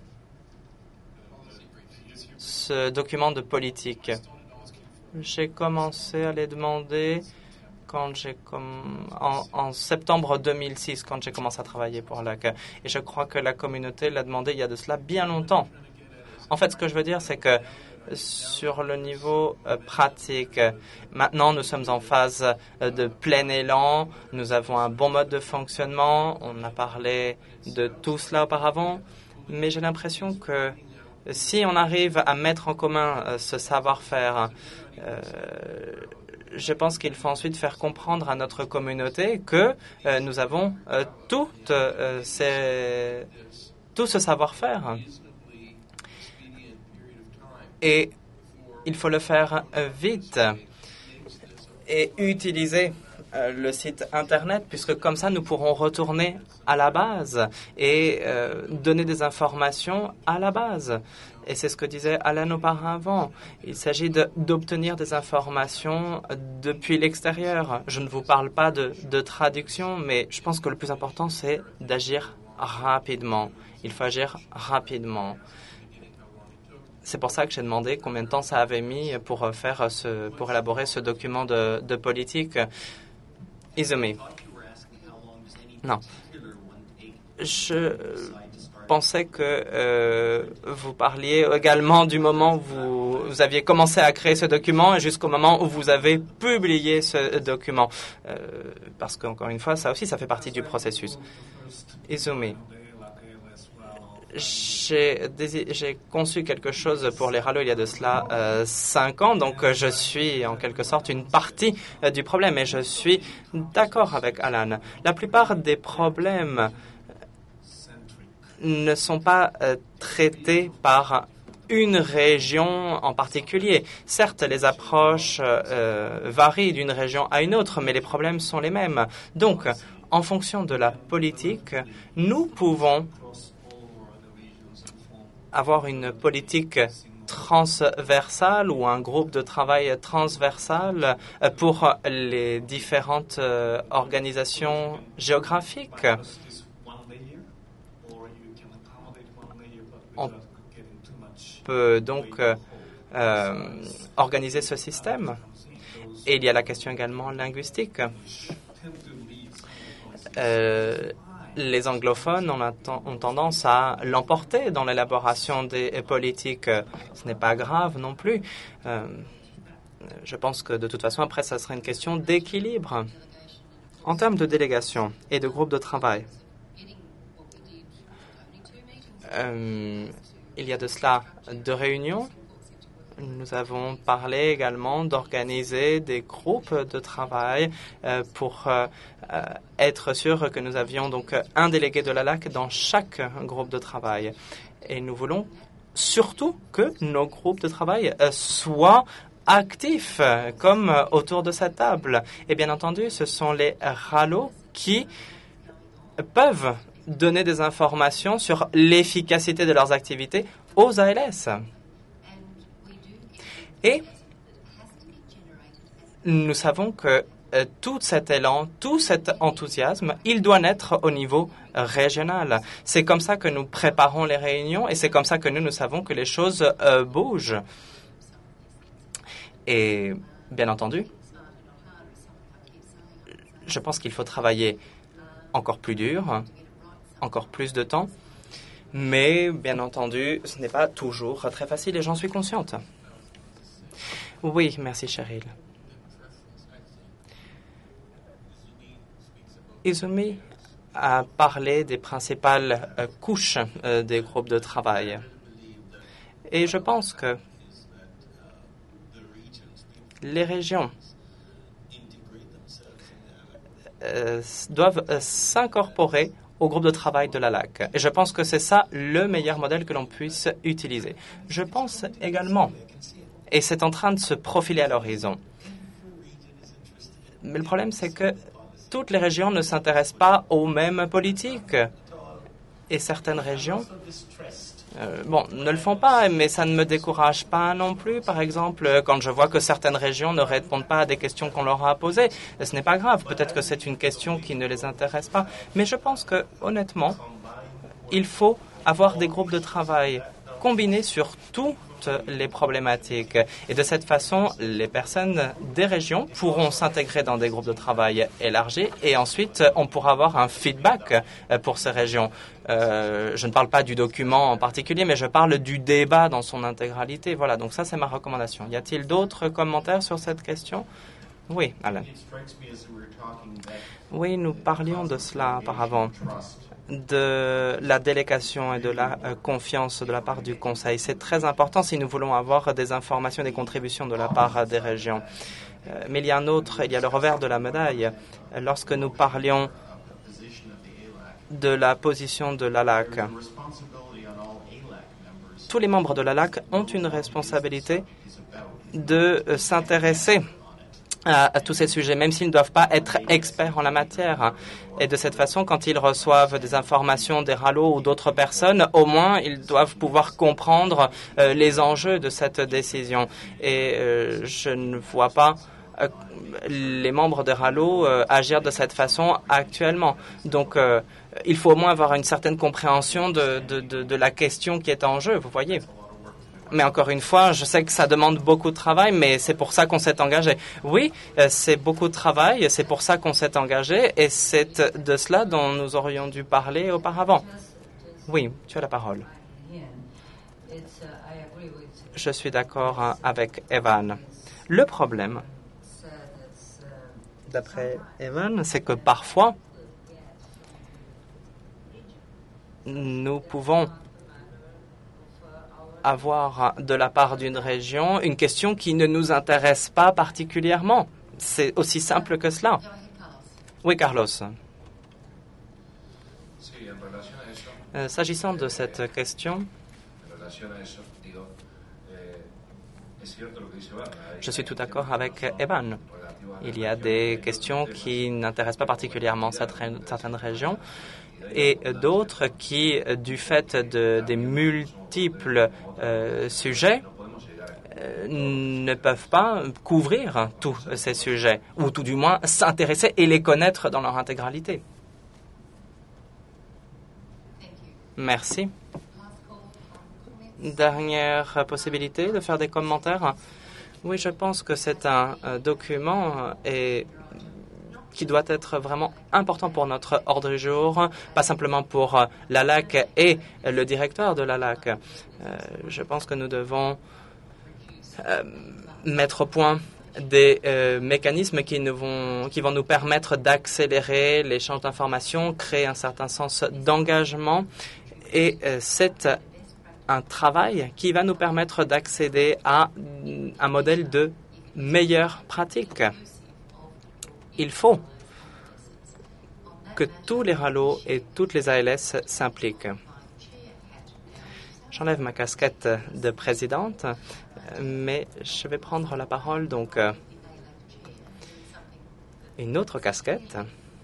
Ce document de politique. J'ai commencé à les demander quand j'ai comme en, en septembre deux mille six, quand j'ai commencé à travailler pour l'A C. Et je crois que la communauté l'a demandé il y a de cela bien longtemps. En fait, ce que je veux dire, c'est que sur le niveau euh, pratique, maintenant, nous sommes en phase euh, de plein élan. Nous avons un bon mode de fonctionnement. On a parlé de tout cela auparavant. Mais j'ai l'impression que si on arrive à mettre en commun euh, ce savoir-faire, euh, je pense qu'il faut ensuite faire comprendre à notre communauté que euh, nous avons euh, tout, euh, ces, tout ce savoir-faire. Et il faut le faire euh, vite et utiliser euh, le site Internet, puisque comme ça, nous pourrons retourner à la base et euh, donner des informations à la base. Et c'est ce que disait Alan auparavant. Il s'agit de, d'obtenir des informations depuis l'extérieur. Je ne vous parle pas de, de traduction, mais je pense que le plus important, c'est d'agir rapidement. Il faut agir rapidement. C'est pour ça que j'ai demandé combien de temps ça avait mis pour, faire ce, pour élaborer ce document de, de politique. Izumi. Non. Je pensais que euh, vous parliez également du moment où vous, vous aviez commencé à créer ce document et jusqu'au moment où vous avez publié ce document. Euh, parce qu'encore une fois, ça aussi, ça fait partie du processus. Izumi. J'ai, j'ai conçu quelque chose pour les R A L O il y a de cela euh, cinq ans, donc euh, je suis en quelque sorte une partie euh, du problème et je suis d'accord avec Alan. La plupart des problèmes ne sont pas euh, traités par une région en particulier. Certes, les approches euh, varient d'une région à une autre, mais les problèmes sont les mêmes. Donc, en fonction de la politique, nous pouvons avoir une politique transversale ou un groupe de travail transversal pour les différentes euh, organisations géographiques. On peut donc euh, euh, organiser ce système. Et il y a la question également linguistique. Euh, les anglophones ont, ont tendance à l'emporter dans l'élaboration des politiques. Ce n'est pas grave non plus. Euh, je pense que de toute façon, après, ça sera une question d'équilibre. En termes de délégation et de groupe de travail, euh, il y a de cela deux réunions. Nous avons parlé également d'organiser des groupes de travail euh, pour euh, euh, être sûr que nous avions donc un délégué de l'A L A C dans chaque groupe de travail. Et nous voulons surtout que nos groupes de travail euh, soient actifs, euh, comme euh, autour de cette table. Et bien entendu, ce sont les R A L O qui peuvent donner des informations sur l'efficacité de leurs activités aux A L S. Et nous savons que euh, tout cet élan, tout cet enthousiasme, il doit naître au niveau régional. C'est comme ça que nous préparons les réunions et c'est comme ça que nous, nous savons que les choses euh, bougent. Et bien entendu, je pense qu'il faut travailler encore plus dur, encore plus de temps. Mais, bien entendu, ce n'est pas toujours très facile et j'en suis consciente. Oui, merci, Cheryl. Izumi a parlé des principales euh, couches euh, des groupes de travail. Et je pense que les régions euh, doivent euh, s'incorporer au groupe de travail de la L A C. Et je pense que c'est ça le meilleur modèle que l'on puisse utiliser. Je pense également, et c'est en train de se profiler à l'horizon, mais le problème c'est que toutes les régions ne s'intéressent pas aux mêmes politiques. Et certaines régions euh, bon, ne le font pas, mais ça ne me décourage pas non plus. Par exemple, quand je vois que certaines régions ne répondent pas à des questions qu'on leur a posées, ce n'est pas grave. Peut-être que c'est une question qui ne les intéresse pas. Mais je pense que, honnêtement, il faut avoir des groupes de travail combinés sur toutes les problématiques. Et de cette façon, les personnes des régions pourront s'intégrer dans des groupes de travail élargis et ensuite, on pourra avoir un feedback pour ces régions. Euh, je ne parle pas du document en particulier, mais je parle du débat dans son intégralité. Voilà, donc ça, c'est ma recommandation. Y a-t-il d'autres commentaires sur cette question? Oui, Alain. Oui, nous parlions de cela auparavant, de la délégation et de la euh, confiance de la part du Conseil. C'est très important si nous voulons avoir des informations, des contributions de la part euh, des régions. Euh, mais il y a un autre, il y a le revers de la médaille. Lorsque nous parlions de la position de l'A L A C, tous les membres de l'A L A C ont une responsabilité de euh, s'intéresser À, à tous ces sujets, même s'ils ne doivent pas être experts en la matière. Et de cette façon, quand ils reçoivent des informations des R A L O ou d'autres personnes, au moins, ils doivent pouvoir comprendre euh, les enjeux de cette décision. Et euh, je ne vois pas euh, les membres des R A L O euh, agir de cette façon actuellement. Donc, euh, il faut au moins avoir une certaine compréhension de, de, de, de la question qui est en jeu, vous voyez. Mais encore une fois, je sais que ça demande beaucoup de travail, mais c'est pour ça qu'on s'est engagé. Oui, c'est beaucoup de travail, c'est pour ça qu'on s'est engagé, et c'est de cela dont nous aurions dû parler auparavant. Oui, tu as la parole. Je suis d'accord avec Evan. Le problème, d'après Evan, c'est que parfois, nous pouvons avoir de la part d'une région une question qui ne nous intéresse pas particulièrement. C'est aussi simple que cela. Oui, Carlos. Euh, s'agissant de cette question, je suis tout d'accord avec Evan. Il y a des questions qui n'intéressent pas particulièrement certaines régions et d'autres qui, du fait de, des multiples euh, sujets, euh, ne peuvent pas couvrir tous ces sujets, ou tout du moins s'intéresser et les connaître dans leur intégralité. Merci. Dernière possibilité de faire des commentaires. Oui, je pense que c'est un, un document et qui doit être vraiment important pour notre ordre du jour, pas simplement pour l'A L A C et le directeur de l'A L A C. Euh, je pense que nous devons euh, mettre au point des euh, mécanismes qui, nous vont, qui vont nous permettre d'accélérer l'échange d'informations, créer un certain sens d'engagement. Et euh, c'est un travail qui va nous permettre d'accéder à un modèle de meilleure pratique. Il faut que tous les R A L O et toutes les A L S s'impliquent. J'enlève ma casquette de présidente, mais je vais prendre la parole, donc une autre casquette,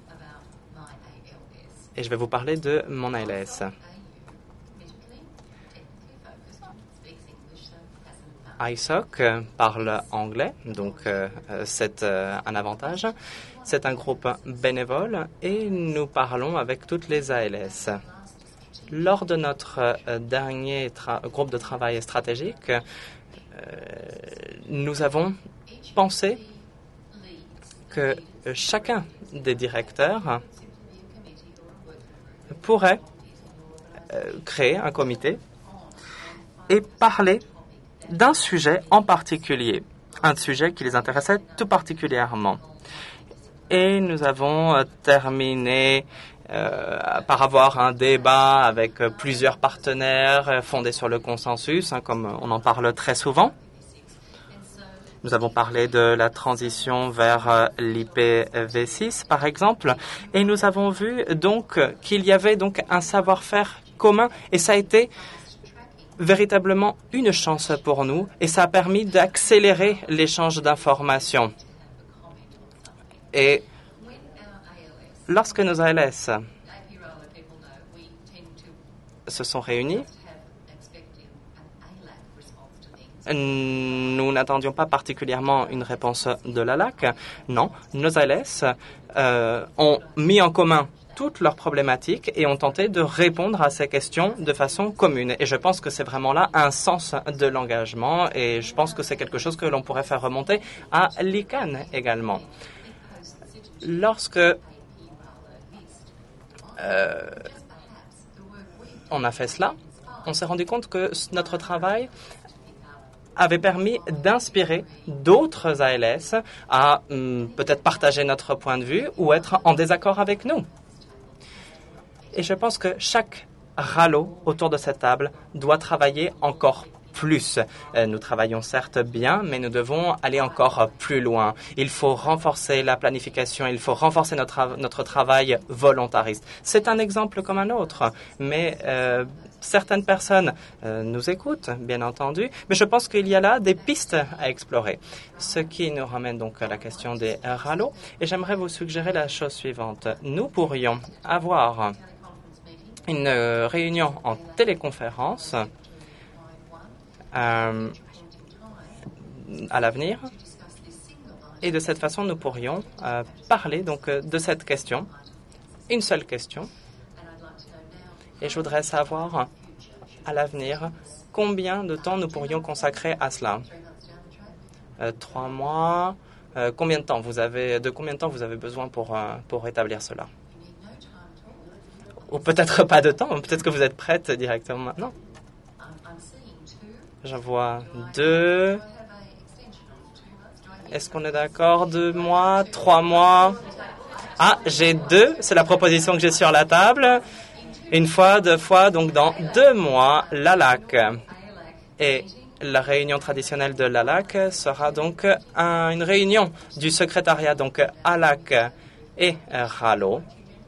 et je vais vous parler de mon A L S. I S O C parle anglais, donc euh, c'est euh, un avantage. C'est un groupe bénévole et nous parlons avec toutes les A L S. Lors de notre euh, dernier groupe de travail stratégique, euh, nous avons pensé que chacun des directeurs pourrait euh, créer un comité et parler d'un sujet en particulier, un sujet qui les intéressait tout particulièrement. Et nous avons euh, terminé euh, par avoir un débat avec euh, plusieurs partenaires euh, fondés sur le consensus, hein, comme on en parle très souvent. Nous avons parlé de la transition vers euh, l'I P v six, par exemple, et nous avons vu donc qu'il y avait donc un savoir-faire commun, et ça a été véritablement une chance pour nous, et ça a permis d'accélérer l'échange d'informations. Et lorsque nos A L S se sont réunis, nous n'attendions pas particulièrement une réponse de l'A L A C. Non, nos A L S euh, ont mis en commun toutes leurs problématiques et ont tenté de répondre à ces questions de façon commune. Et je pense que c'est vraiment là un sens de l'engagement et je pense que c'est quelque chose que l'on pourrait faire remonter à l'I C A N également. Lorsque euh, on a fait cela, on s'est rendu compte que notre travail avait permis d'inspirer d'autres A L S à hum, peut-être partager notre point de vue ou être en désaccord avec nous. Et je pense que chaque R A L O autour de cette table doit travailler encore plus. Euh, nous travaillons certes bien, mais nous devons aller encore plus loin. Il faut renforcer la planification, il faut renforcer notre, notre travail volontariste. C'est un exemple comme un autre, mais euh, certaines personnes euh, nous écoutent, bien entendu, mais je pense qu'il y a là des pistes à explorer. Ce qui nous ramène donc à la question des R A L O. Et j'aimerais vous suggérer la chose suivante. Nous pourrions avoir une euh, réunion en téléconférence euh, à l'avenir. Et de cette façon, nous pourrions euh, parler donc, de cette question, une seule question. Et je voudrais savoir, à l'avenir, combien de temps nous pourrions consacrer à cela. Euh, trois mois. Euh, combien de temps vous avez, de combien de temps vous avez besoin pour, euh, pour établir cela? Ou peut-être pas de temps. Peut-être que vous êtes prête directement maintenant. Je vois deux. Est-ce qu'on est d'accord? Deux mois, trois mois? Ah, j'ai deux. C'est la proposition que j'ai sur la table. Une fois, deux fois, donc dans deux mois, l'A L A C. Et la réunion traditionnelle de l'A L A C sera donc un, une réunion du secrétariat, donc A L A C et R A L O.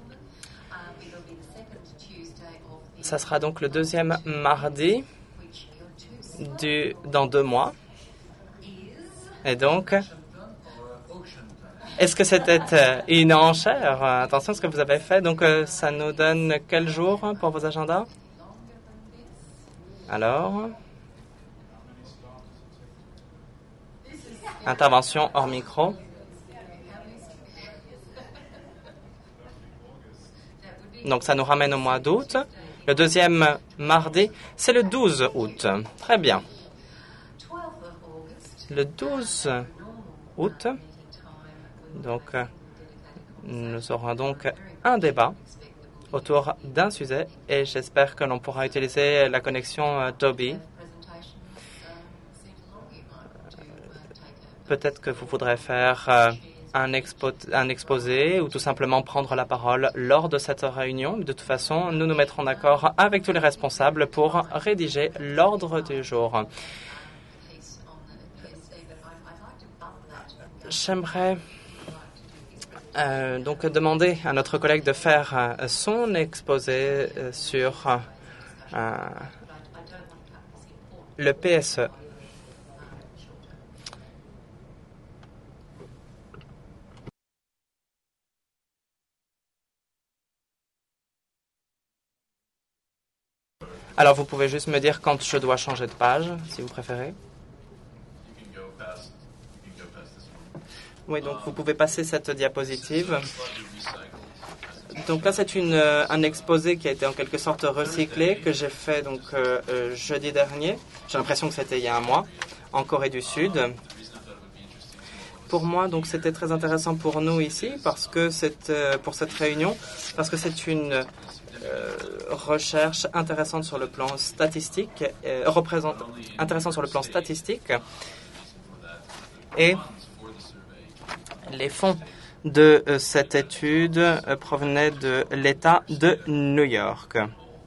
Ça sera donc le deuxième mardi du, dans deux mois. Et donc, est-ce que c'était une enchère? Attention à ce que vous avez fait. Donc, ça nous donne quel jour pour vos agendas? Alors, intervention hors micro. Donc, ça nous ramène au mois d'août. Le deuxième mardi, c'est le douze août. Très bien. Le douze août, donc, nous aurons donc un débat autour d'un sujet et j'espère que l'on pourra utiliser la connexion Toby. Peut-être que vous voudrez faire euh, un, expo un exposé ou tout simplement prendre la parole lors de cette réunion. De toute façon, nous nous mettrons d'accord avec tous les responsables pour rédiger l'ordre du jour. J'aimerais euh, donc demander à notre collègue de faire euh, son exposé euh, sur euh, le P S E. Alors, vous pouvez juste me dire quand je dois changer de page, si vous préférez. Oui, donc vous pouvez passer cette diapositive. Donc là, c'est une, euh, un exposé qui a été en quelque sorte recyclé, que j'ai fait donc euh, euh, jeudi dernier. J'ai l'impression que c'était il y a un mois, en Corée du Sud. Pour moi, donc, c'était très intéressant pour nous ici, parce que c'est euh, pour cette réunion, parce que c'est une euh, recherche intéressante sur le plan statistique, euh, représente intéressant sur le plan statistique, et les fonds de euh, cette étude euh, provenaient de l'État de New York.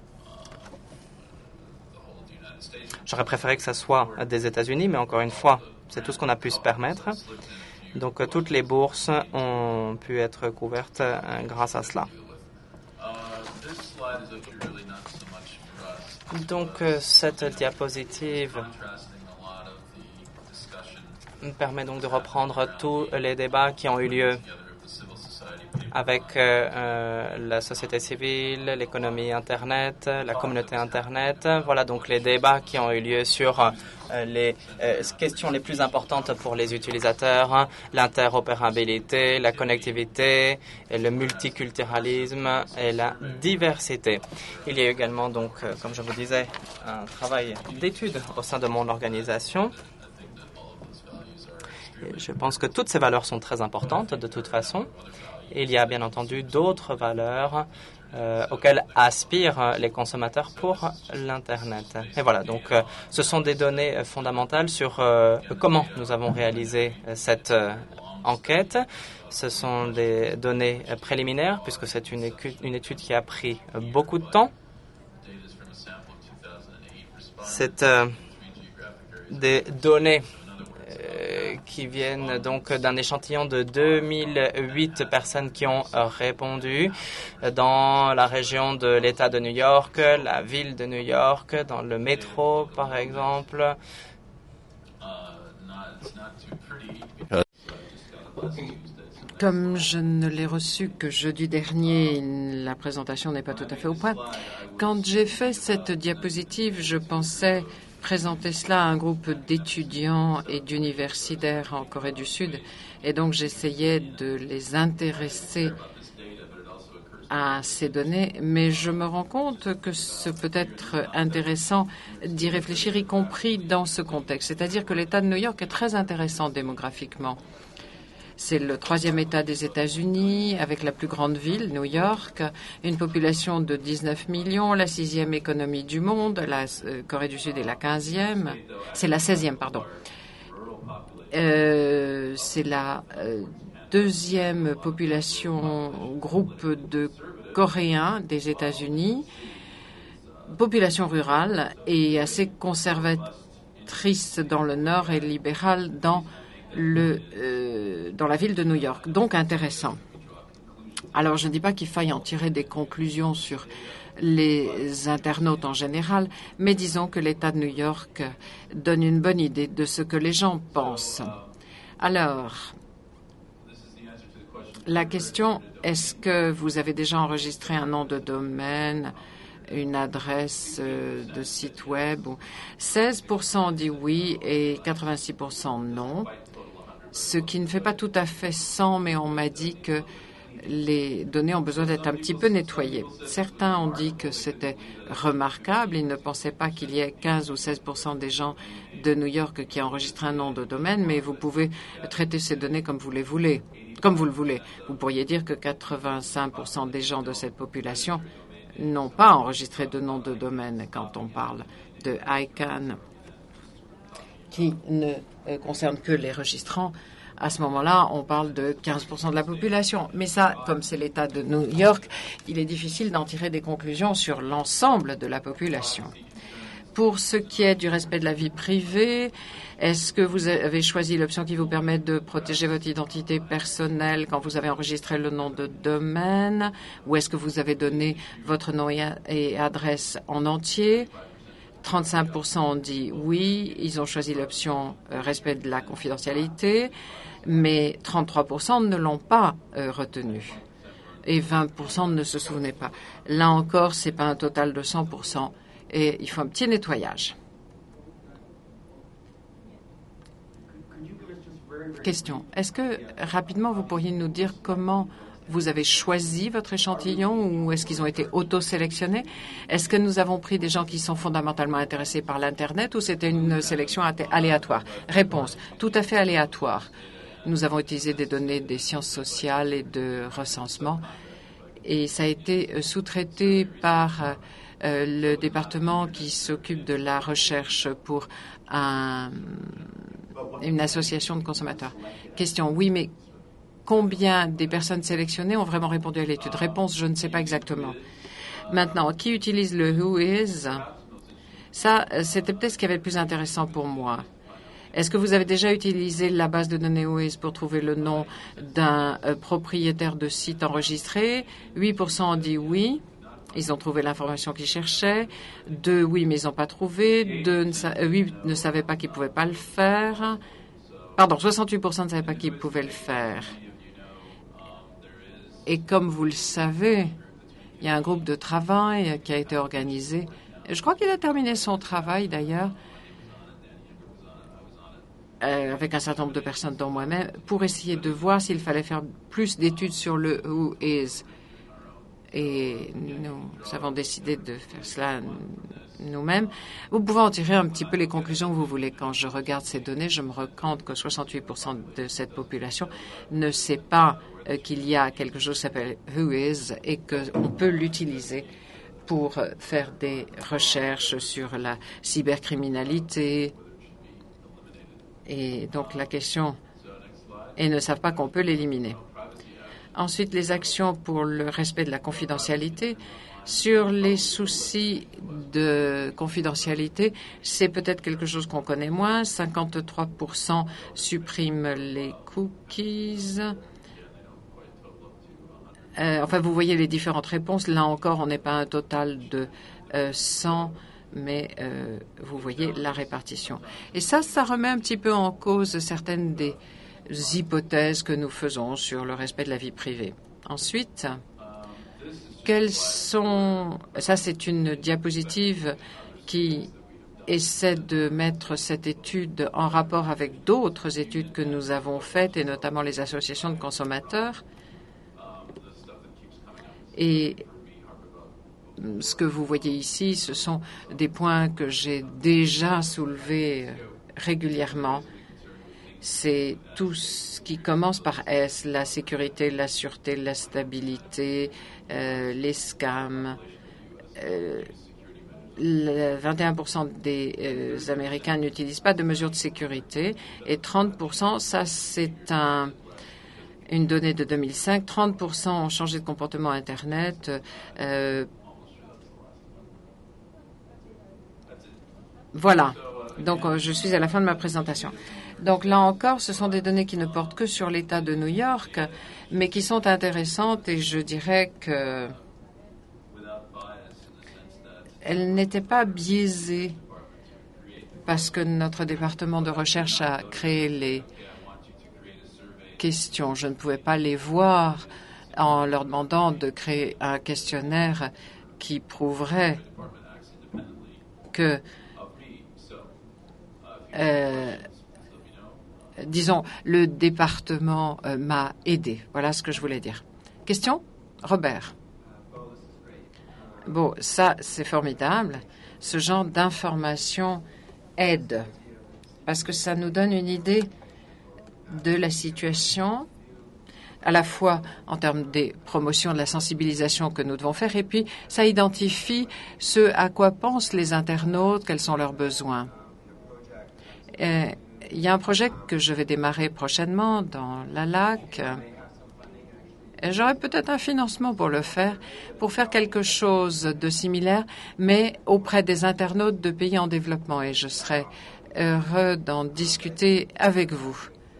J'aurais préféré que ça soit des États-Unis, mais encore une fois, c'est tout ce qu'on a pu se permettre. Donc, euh, toutes les bourses ont pu être couvertes euh, grâce à cela. Donc, euh, cette diapositive me permet donc de reprendre tous les débats qui ont eu lieu avec euh, euh, la société civile, l'économie Internet, la communauté Internet. Voilà donc les débats qui ont eu lieu sur euh, les euh, questions les plus importantes pour les utilisateurs, hein, l'interopérabilité, la connectivité, et le multiculturalisme et la diversité. Il y a également donc, euh, comme je vous disais, un travail d'étude au sein de mon organisation. Et je pense que toutes ces valeurs sont très importantes de toute façon. Il y a bien entendu d'autres valeurs euh, auxquelles aspirent les consommateurs pour l'Internet. Et voilà, donc euh, ce sont des données fondamentales sur euh, comment nous avons réalisé cette euh, enquête. Ce sont des données préliminaires puisque c'est une, une étude qui a pris beaucoup de temps. C'est euh, des données qui viennent donc d'un échantillon de deux mille huit personnes qui ont répondu dans la région de l'État de New York, la ville de New York, dans le métro par exemple. Comme je ne l'ai reçu que jeudi dernier, la présentation n'est pas tout à fait au point. Quand j'ai fait cette diapositive, je pensais présenter cela à un groupe d'étudiants et d'universitaires en Corée du Sud. Et donc, j'essayais de les intéresser à ces données, mais je me rends compte que ce peut être intéressant d'y réfléchir, y compris dans ce contexte. C'est-à-dire que l'État de New York est très intéressant démographiquement. C'est le troisième État des États-Unis, avec la plus grande ville, New York, une population de dix-neuf millions, la sixième économie du monde, la euh, Corée du Sud est la quinzième, c'est la seizième, pardon. Euh, c'est la euh, deuxième population, groupe de Coréens des États-Unis, population rurale et assez conservatrice dans le nord et libérale dans Le, euh, dans la ville de New York, donc intéressant. Alors, je ne dis pas qu'il faille en tirer des conclusions sur les internautes en général, mais disons que l'État de New York donne une bonne idée de ce que les gens pensent. Alors, la question, est-ce que vous avez déjà enregistré un nom de domaine, une adresse de site web? seize pour cent ont dit oui et quatre-vingt-six pour cent non. Ce qui ne fait pas tout à fait cent, mais on m'a dit que les données ont besoin d'être un petit peu nettoyées. Certains ont dit que c'était remarquable. Ils ne pensaient pas qu'il y ait quinze ou seize pour cent des gens de New York qui enregistrent un nom de domaine, mais vous pouvez traiter ces données comme vous les voulez, comme vous le voulez. Vous pourriez dire que quatre-vingt-cinq pour cent des gens de cette population n'ont pas enregistré de nom de domaine quand on parle de I C A N, qui ne euh, concerne que les registrants. À ce moment-là, on parle de quinze pour cent de la population. Mais ça, comme c'est l'État de New York, il est difficile d'en tirer des conclusions sur l'ensemble de la population. Pour ce qui est du respect de la vie privée, est-ce que vous avez choisi l'option qui vous permet de protéger votre identité personnelle quand vous avez enregistré le nom de domaine, ou est-ce que vous avez donné votre nom et adresse en entier? trente-cinq pour cent ont dit oui, ils ont choisi l'option euh, respect de la confidentialité, mais trente-trois pour cent ne l'ont pas euh, retenu et vingt pour cent ne se souvenaient pas. Là encore, ce n'est pas un total de cent pour cent et il faut un petit nettoyage. Question. Est-ce que rapidement vous pourriez nous dire comment vous avez choisi votre échantillon ou est-ce qu'ils ont été auto-sélectionnés? Est-ce que nous avons pris des gens qui sont fondamentalement intéressés par l'Internet ou c'était une sélection aléatoire? Réponse. Tout à fait aléatoire. Nous avons utilisé des données des sciences sociales et de recensement et ça a été sous-traité par euh, le département qui s'occupe de la recherche pour un, une association de consommateurs. Question. Oui, mais combien des personnes sélectionnées ont vraiment répondu à l'étude? Réponse, je ne sais pas exactement. Maintenant, qui utilise le Whois? Ça, c'était peut-être ce qui avait le plus intéressant pour moi. Est-ce que vous avez déjà utilisé la base de données Whois pour trouver le nom d'un euh, propriétaire de site enregistré? huit pour cent ont dit oui. Ils ont trouvé l'information qu'ils cherchaient. Deux, oui, mais ils n'ont pas trouvé. Deux, ne sa- euh, huit ne savaient pas qu'ils ne pouvaient pas le faire. Pardon, soixante-huit pour cent ne savaient pas qu'ils pouvaient le faire. Et comme vous le savez, il y a un groupe de travail qui a été organisé. Je crois qu'il a terminé son travail, d'ailleurs, euh, avec un certain nombre de personnes, dont moi-même, pour essayer de voir s'il fallait faire plus d'études sur le Whois. Et nous avons décidé de faire cela nous-mêmes. Vous pouvez en tirer un petit peu les conclusions que vous voulez. Quand je regarde ces données, je me rends compte que soixante-huit pour cent de cette population ne sait pas euh, qu'il y a quelque chose qui s'appelle Whois et qu'on peut l'utiliser pour euh, faire des recherches sur la cybercriminalité. Et donc la question, et ne savent pas qu'on peut l'éliminer. Ensuite, les actions pour le respect de la confidentialité. Sur les soucis de confidentialité, c'est peut-être quelque chose qu'on connaît moins. cinquante-trois pour cent suppriment les cookies. Euh, enfin, vous voyez les différentes réponses. Là encore, on n'est pas un total de euh, cent, mais euh, vous voyez la répartition. Et ça, ça remet un petit peu en cause certaines des hypothèses que nous faisons sur le respect de la vie privée. Ensuite, quelles sont... Ça, c'est une diapositive qui essaie de mettre cette étude en rapport avec d'autres études que nous avons faites, et notamment les associations de consommateurs. Et ce que vous voyez ici, ce sont des points que j'ai déjà soulevés régulièrement. C'est tout ce qui commence par S, la sécurité, la sûreté, la stabilité, euh, les scams. Euh, le vingt et un pour cent des euh, Américains n'utilisent pas de mesures de sécurité et trente pour cent, ça c'est un, une donnée de deux mille cinq, trente pour cent ont changé de comportement Internet. Euh, voilà, donc euh, je suis à la fin de ma présentation. Donc là encore, ce sont des données qui ne portent que sur l'État de New York, mais qui sont intéressantes et je dirais que elles n'étaient pas biaisées parce que notre département de recherche a créé les questions. Je ne pouvais pas les voir en leur demandant de créer un questionnaire qui prouverait que euh, disons, le département euh, m'a aidé. Voilà ce que je voulais dire. Question? Robert. Bon, ça, c'est formidable. Ce genre d'information aide parce que ça nous donne une idée de la situation, à la fois en termes des promotions de la sensibilisation que nous devons faire, et puis ça identifie ce à quoi pensent les internautes, quels sont leurs besoins. Euh, Il y a un projet que je vais démarrer prochainement dans la L A C. J'aurai peut-être un financement pour le faire, pour faire quelque chose de similaire, mais auprès des internautes de pays en développement. Et je serai heureux d'en discuter avec vous.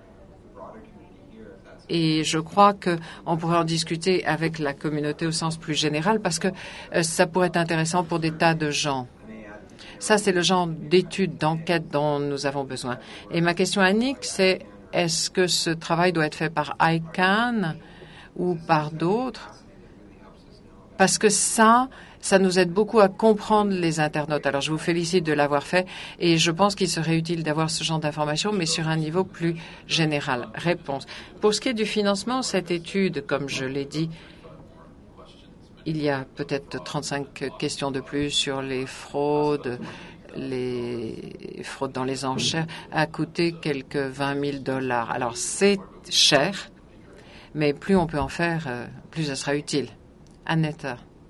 Et je crois qu'on pourrait en discuter avec la communauté au sens plus général, parce que euh, ça pourrait être intéressant pour des tas de gens. Ça, c'est le genre d'études, d'enquêtes dont nous avons besoin. Et ma question à Nick, c'est est-ce que ce travail doit être fait par I C A N ou par d'autres? Parce que ça, Ça nous aide beaucoup à comprendre les internautes. Alors, je vous félicite de l'avoir fait et je pense qu'il serait utile d'avoir ce genre d'informations, mais sur un niveau plus général. Réponse. Pour ce qui est du financement, cette étude, comme je l'ai dit, il y a peut-être trente-cinq questions de plus sur les fraudes. Les fraudes dans les enchères a coûté quelques vingt mille dollars. Alors, c'est cher, mais plus on peut en faire, plus ça sera utile. Annette.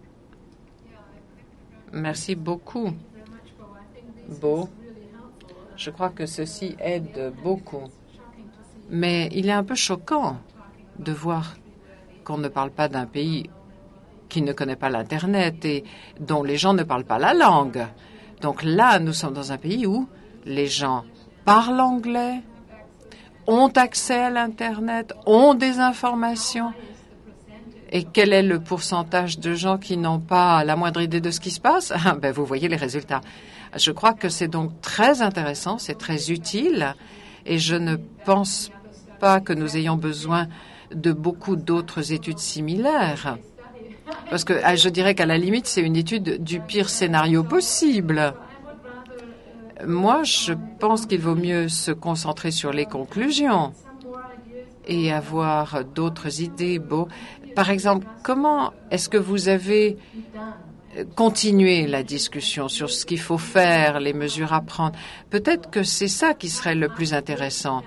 Merci beaucoup. Beau. Je crois que ceci aide beaucoup. Mais il est un peu choquant de voir qu'on ne parle pas d'un pays qui ne connaît pas l'Internet et dont les gens ne parlent pas la langue. Donc là, nous sommes dans un pays où les gens parlent anglais, ont accès à l'Internet, ont des informations. Et quel est le pourcentage de gens qui n'ont pas la moindre idée de ce qui se passe? Ben, vous voyez les résultats. Je crois que c'est donc très intéressant, c'est très utile, et je ne pense pas que nous ayons besoin de beaucoup d'autres études similaires. Parce que je dirais qu'à la limite, c'est une étude du pire scénario possible. Moi, je pense qu'il vaut mieux se concentrer sur les conclusions et avoir d'autres idées. Bon, par exemple, comment est-ce que vous avez continué la discussion sur ce qu'il faut faire, les mesures à prendre? Peut-être que c'est ça qui serait le plus intéressant.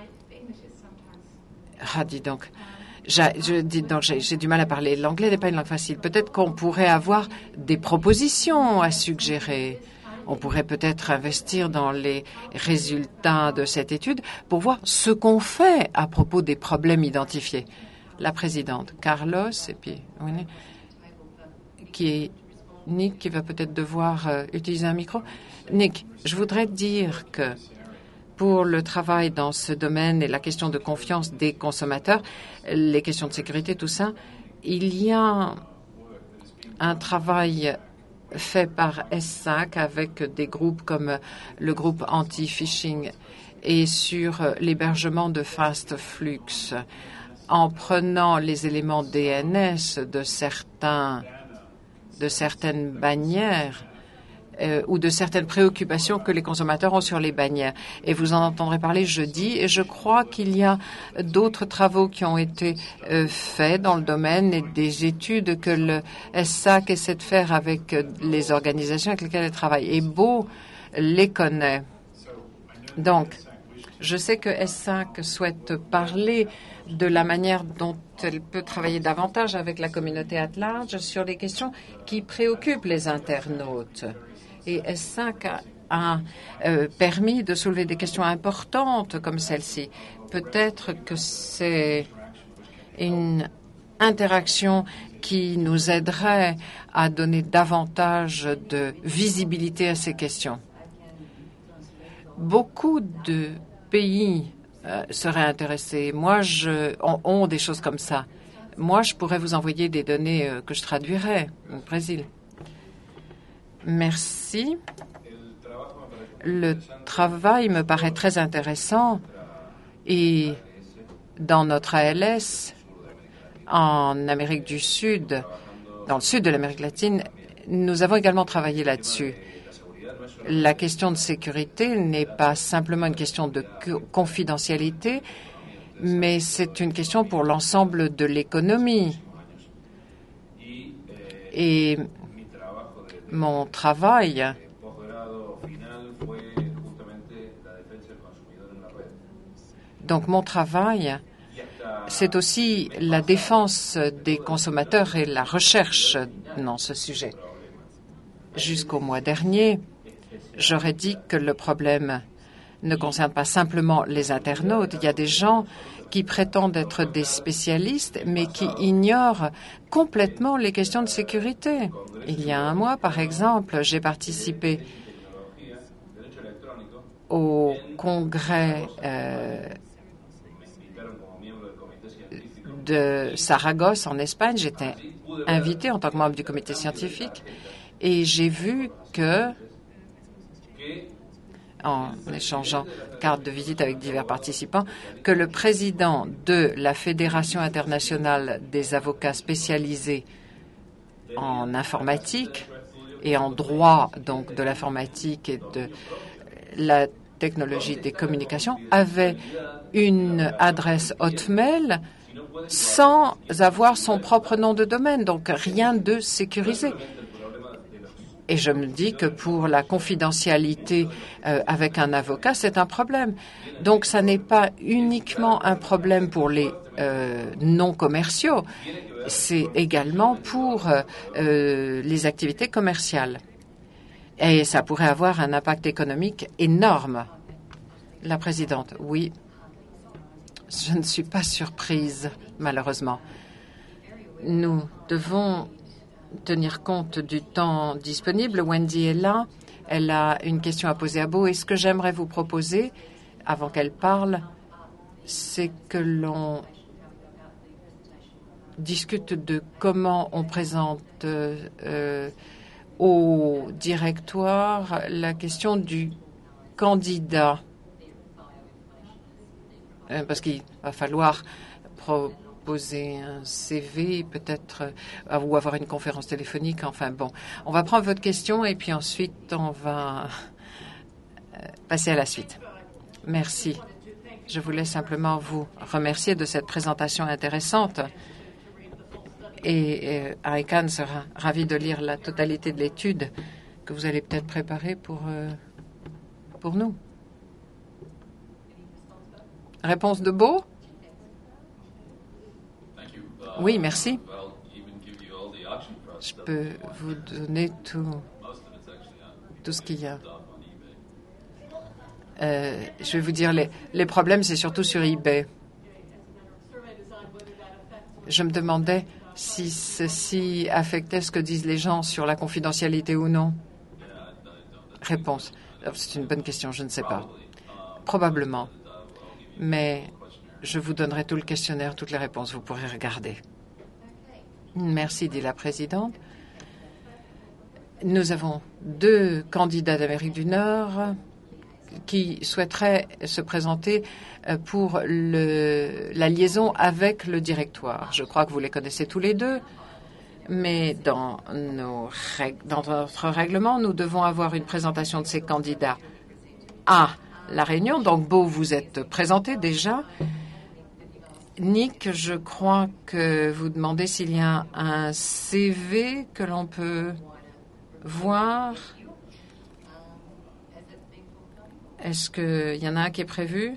Ah, dis donc. J'ai, je, dis donc, j'ai, j'ai du mal à parler. L'anglais n'est pas une langue facile. Peut-être qu'on pourrait avoir des propositions à suggérer. On pourrait peut-être investir dans les résultats de cette étude pour voir ce qu'on fait à propos des problèmes identifiés. La présidente, Carlos, et puis oui, qui est Nick, qui va peut-être devoir euh, utiliser un micro. Nick, je voudrais dire que pour le travail dans ce domaine et la question de confiance des consommateurs, les questions de sécurité, tout ça, il y a un travail fait par S cinq avec des groupes comme le groupe anti-phishing et sur l'hébergement de Fast Flux en prenant les éléments D N S de certains, de certaines bannières euh, ou de certaines préoccupations que les consommateurs ont sur les bannières. Et vous en entendrez parler jeudi. Et je crois qu'il y a d'autres travaux qui ont été euh, faits dans le domaine et des études que le S cinq essaie de faire avec les organisations avec lesquelles elle travaille. Et Beau les connaît. Donc, je sais que S cinq souhaite parler de la manière dont elle peut travailler davantage avec la communauté at large sur les questions qui préoccupent les internautes. Et S cinq a, a euh, permis de soulever des questions importantes comme celle-ci. Peut-être que c'est une interaction qui nous aiderait à donner davantage de visibilité à ces questions. Beaucoup de pays euh, seraient intéressés. Moi, je, on, on des choses comme ça. Moi, je pourrais vous envoyer des données euh, que je traduirais au Brésil. Merci. Le travail me paraît très intéressant et dans notre A L S, en Amérique du Sud, dans le sud de l'Amérique latine, nous avons également travaillé là-dessus. La question de sécurité n'est pas simplement une question de confidentialité, mais c'est une question pour l'ensemble de l'économie. Et mon travail donc mon travail, c'est aussi la défense des consommateurs et la recherche dans ce sujet. Jusqu'au mois dernier, j'aurais dit que le problème ne concerne pas simplement les internautes. Il y a des gens qui prétendent être des spécialistes, mais qui ignorent complètement les questions de sécurité. Il y a un mois, par exemple, j'ai participé au congrès euh, de Saragosse en Espagne. J'étais invité en tant que membre du comité scientifique et j'ai vu que, en échangeant cartes de visite avec divers participants, que le président de la Fédération internationale des avocats spécialisés en informatique et en droit donc de l'informatique et de la technologie des communications avait une adresse Hotmail sans avoir son propre nom de domaine, donc rien de sécurisé. Et je me dis que pour la confidentialité euh, avec un avocat, c'est un problème. Donc, ça n'est pas uniquement un problème pour les euh, non commerciaux, c'est également pour euh, les activités commerciales. Et ça pourrait avoir un impact économique énorme. La présidente, oui. Je ne suis pas surprise, malheureusement. Nous devons tenir compte du temps disponible. Wendy est là. Elle a une question à poser à Beau. Et ce que j'aimerais vous proposer, avant qu'elle parle, c'est que l'on discute de comment on présente euh, au directoire la question du candidat. Euh, parce qu'il va falloir proposer un C V, peut-être, euh, ou avoir une conférence téléphonique. Enfin bon, on va prendre votre question et puis ensuite on va euh, passer à la suite. Merci. Je voulais simplement vous remercier de cette présentation intéressante. Et euh, Aikan sera ravi de lire la totalité de l'étude que vous allez peut-être préparer pour, euh, pour nous. Réponse de Beau? Oui, merci. Je peux vous donner tout, tout ce qu'il y a. Euh, je vais vous dire, les, les problèmes, c'est surtout sur eBay. Je me demandais si ceci affectait ce que disent les gens sur la confidentialité ou non. Réponse. C'est une bonne question, je ne sais pas. Probablement. Mais je vous donnerai tout le questionnaire, toutes les réponses. Vous pourrez regarder. Merci, dit la présidente. Nous avons deux candidats d'Amérique du Nord qui souhaiteraient se présenter pour le, la liaison avec le directoire. Je crois que vous les connaissez tous les deux, mais dans, nos, dans notre règlement, nous devons avoir une présentation de ces candidats à la réunion. Donc, Beau, vous êtes présenté déjà. Nick, je crois que vous demandez s'il y a un C V que l'on peut voir. Est-ce qu'il y en a un qui est prévu?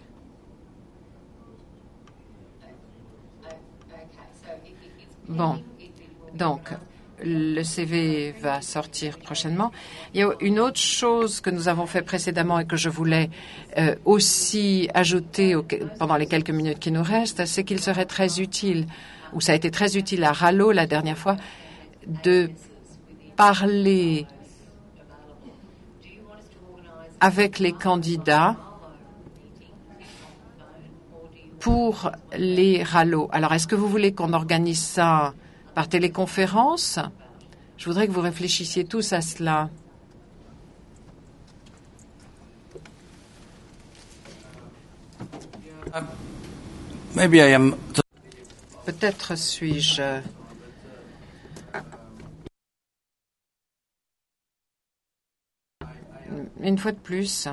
Bon, donc, le C V va sortir prochainement. Il y a une autre chose que nous avons fait précédemment et que je voulais euh, aussi ajouter au, pendant les quelques minutes qui nous restent, c'est qu'il serait très utile, ou ça a été très utile à Rallo la dernière fois, de parler avec les candidats pour les Rallo. Alors, est-ce que vous voulez qu'on organise ça par téléconférence? Je voudrais que vous réfléchissiez tous à cela. Uh, maybe I am. Peut-être suis-je une fois de plus.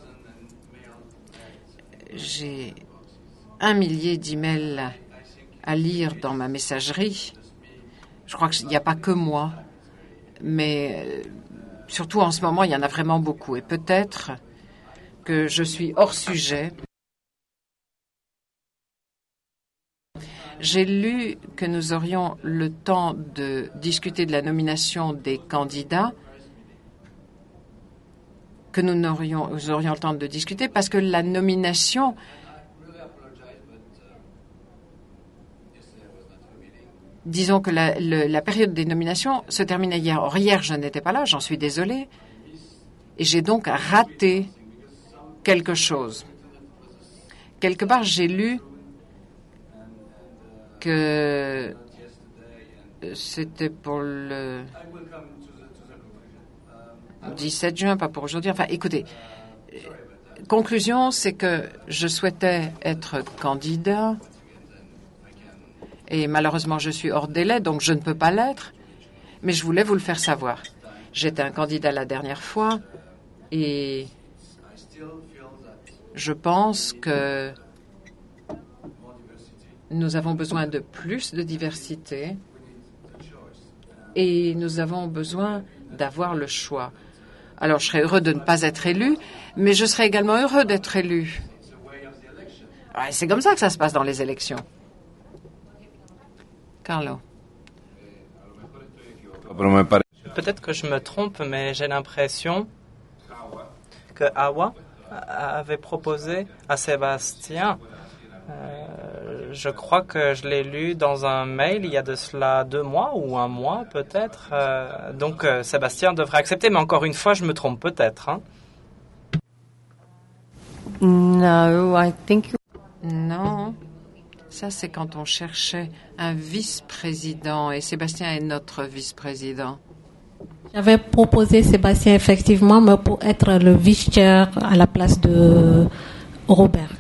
J'ai un millier d'emails à lire dans ma messagerie. Je crois qu'il n'y a pas que moi, mais euh, surtout en ce moment, il y en a vraiment beaucoup. Et peut-être que je suis hors sujet. J'ai lu que nous aurions le temps de discuter de la nomination des candidats, que nous, n'aurions, nous aurions le temps de discuter, parce que la nomination... Disons que la, le, la période des nominations se terminait hier. Or, hier, je n'étais pas là, j'en suis désolée. Et j'ai donc raté quelque chose. Quelque part, j'ai lu que c'était pour le dix-sept juin, pas pour aujourd'hui. Enfin, écoutez, conclusion, c'est que je souhaitais être candidat. Et malheureusement, je suis hors délai, donc je ne peux pas l'être. mais je voulais vous le faire savoir. J'étais un candidat la dernière fois et je pense que nous avons besoin de plus de diversité et nous avons besoin d'avoir le choix. Alors, je serais heureux de ne pas être élu, mais je serais également heureux d'être élu. Ouais, c'est comme ça que ça se passe dans les élections. Carlo. Peut-être que je me trompe, mais j'ai l'impression que Awa avait proposé à Sébastien, euh, je crois que je l'ai lu dans un mail il y a de cela deux mois ou un mois peut-être. Euh, donc euh, Sébastien devrait accepter, mais encore une fois, je me trompe peut-être. Hein. No, I think. Non. Ça, c'est quand on cherchait un vice-président et Sébastien est notre vice-président. J'avais proposé Sébastien effectivement, mais pour être le vice-chair à la place de Robert.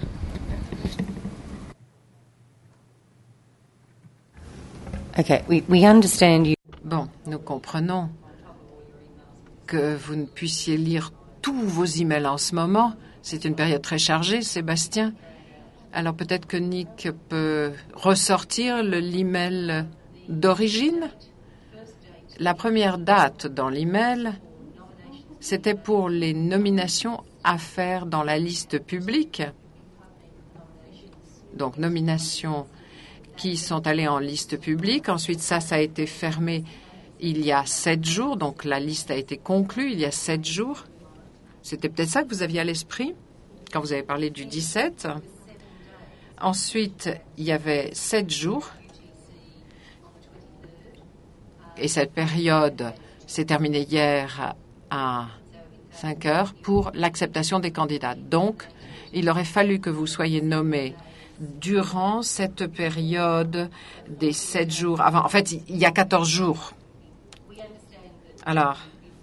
Okay, we, we understand you. Bon, nous comprenons que vous ne puissiez lire tous vos emails en ce moment. C'est une période très chargée, Sébastien. Alors peut-être que Nick peut ressortir le l'email d'origine. La première date dans l'email, c'était pour les nominations à faire dans la liste publique. Donc, nominations qui sont allées en liste publique. Ensuite, ça, ça a été fermé il y a sept jours. Donc, la liste a été conclue il y a sept jours. C'était peut-être ça que vous aviez à l'esprit quand vous avez parlé du dix-sept. Ensuite, il y avait sept jours. Et cette période s'est terminée hier à cinq heures pour l'acceptation des candidats. Donc, il aurait fallu que vous soyez nommés durant cette période des sept jours. Avant, en fait, il y a quatorze jours. Alors,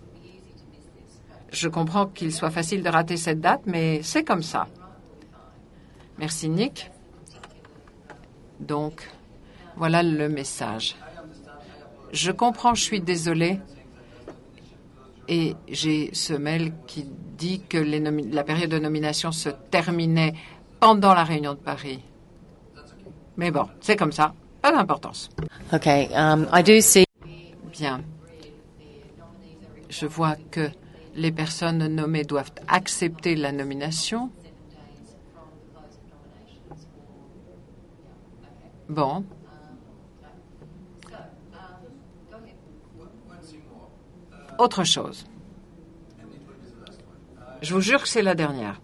je comprends qu'il soit facile de rater cette date, mais c'est comme ça. Merci, Nick. Donc, voilà le message. Je comprends, je suis désolée. Et j'ai ce mail qui dit que les nomi- la période de nomination se terminait pendant la réunion de Paris. Mais bon, c'est comme ça, pas d'importance. Okay, um, I do see. Bien. Je vois que les personnes nommées doivent accepter la nomination. Bon. Autre chose. Je vous jure que c'est la dernière.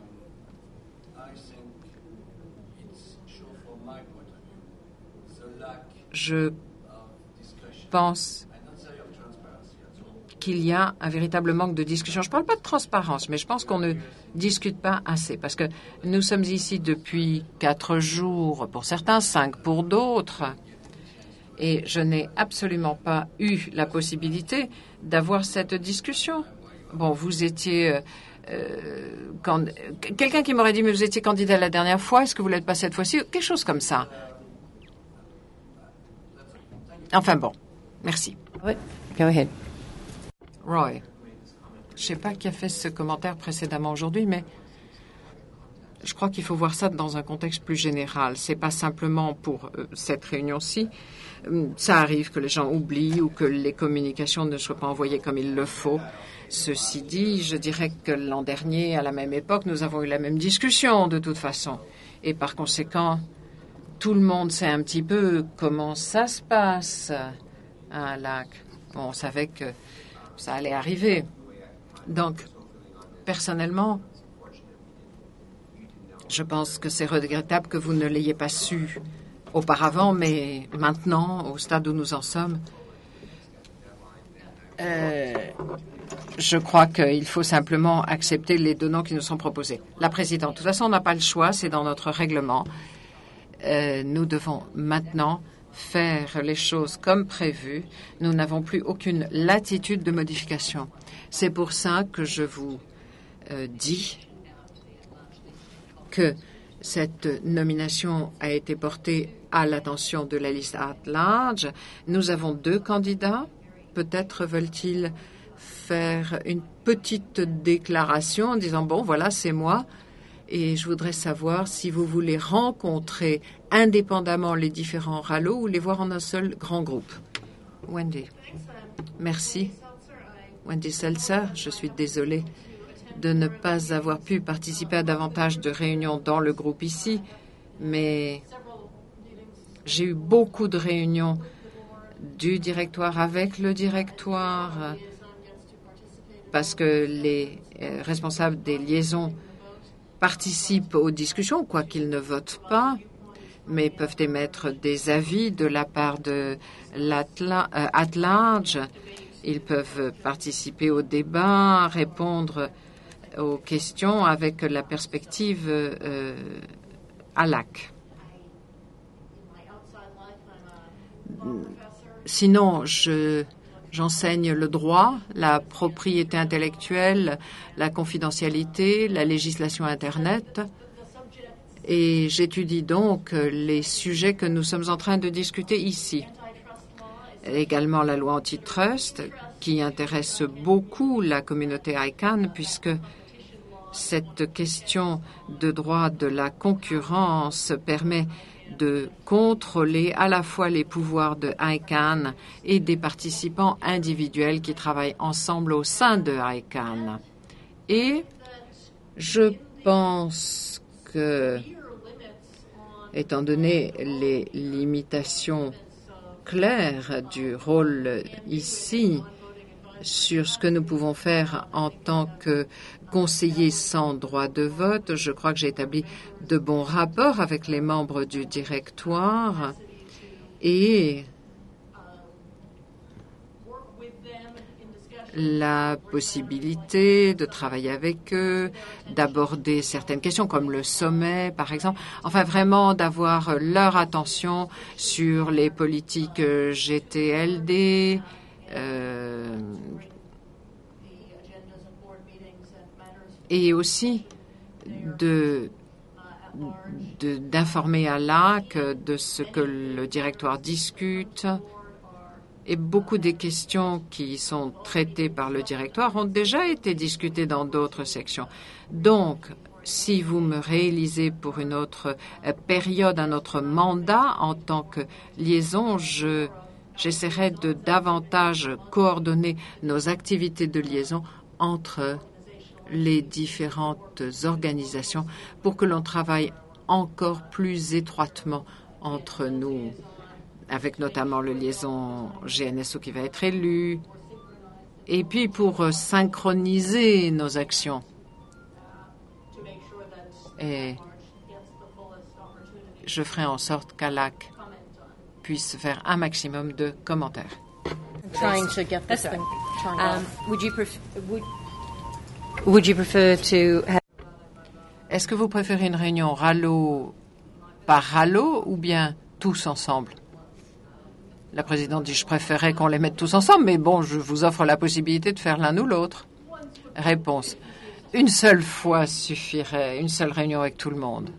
Je pense qu'il y a un véritable manque de discussion. Je ne parle pas de transparence, mais je pense qu'on ne discute pas assez parce que nous sommes ici depuis quatre jours pour certains, cinq pour d'autres. Et je n'ai absolument pas eu la possibilité d'avoir cette discussion. Bon, vous étiez... Euh, euh, quand, quelqu'un qui m'aurait dit, mais vous étiez candidat la dernière fois, est-ce que vous l'êtes pas cette fois-ci? Quelque chose comme ça. Enfin bon, merci. Go ahead. Roy, je ne sais pas qui a fait ce commentaire précédemment aujourd'hui, mais je crois qu'il faut voir ça dans un contexte plus général. Ce n'est pas simplement pour euh, cette réunion-ci. Ça arrive que les gens oublient ou que les communications ne soient pas envoyées comme il le faut. Ceci dit, je dirais que l'an dernier, à la même époque, nous avons eu la même discussion de toute façon. Et par conséquent, tout le monde sait un petit peu comment ça se passe à un lac. Bon, on savait que ça allait arriver. Donc, personnellement, je pense que c'est regrettable que vous ne l'ayez pas su auparavant, mais maintenant, au stade où nous en sommes, euh, je crois qu'il faut simplement accepter les deux noms qui nous sont proposés. La présidente, de toute façon, on n'a pas le choix, c'est dans notre règlement. Euh, nous devons maintenant faire les choses comme prévu. Nous n'avons plus aucune latitude de modification. C'est pour ça que je vous euh, dis que cette nomination a été portée à l'attention de la liste at large. Nous avons deux candidats peut-être veulent-ils faire une petite déclaration en disant « Bon, voilà, c'est moi ». Et je voudrais savoir si vous voulez rencontrer indépendamment les différents R A L O ou les voir en un seul grand groupe. Wendy. Merci. Wendy Seltzer, je suis désolée de ne pas avoir pu participer à davantage de réunions dans le groupe ici, mais j'ai eu beaucoup de réunions du directoire avec le directoire parce que les responsables des liaisons participent aux discussions, quoiqu'ils ne votent pas, mais peuvent émettre des avis de la part de l'At-Large. Ils peuvent participer au débat, répondre aux questions avec la perspective euh, à l'A C. Sinon, je, j'enseigne le droit, la propriété intellectuelle, la confidentialité, la législation Internet. Et j'étudie donc les sujets que nous sommes en train de discuter ici. Également la loi antitrust, qui intéresse beaucoup la communauté I C A N, puisque cette question de droit de la concurrence permet de contrôler à la fois les pouvoirs de I C A N et des participants individuels qui travaillent ensemble au sein de I C A N. Et je pense que, étant donné les limitations claires du rôle ici sur ce que nous pouvons faire en tant que conseiller sans droit de vote, je crois que j'ai établi de bons rapports avec les membres du directoire et la possibilité de travailler avec eux, d'aborder certaines questions comme le sommet, par exemple. Enfin, vraiment d'avoir leur attention sur les politiques G T L D, euh, et aussi de, de, d'informer à l'A C de ce que le directoire discute. Et beaucoup des questions qui sont traitées par le directoire ont déjà été discutées dans d'autres sections. Donc, si vous me réélisez pour une autre période, un autre mandat en tant que liaison, je, j'essaierai de davantage coordonner nos activités de liaison entre les différentes organisations pour que l'on travaille encore plus étroitement entre nous, avec notamment le liaison G N S O qui va être élu, et puis pour synchroniser nos actions. Et je ferai en sorte qu'A L A C puisse faire un maximum de commentaires. Trying to get this thing. Um, would you pref- would, would you prefer to have... Est-ce que vous préférez une réunion R A L O par R A L O ou bien tous ensemble? La présidente dit, je préférerais qu'on les mette tous ensemble, mais bon, je vous offre la possibilité de faire l'un ou l'autre. Réponse. Une seule fois suffirait, une seule réunion avec tout le monde.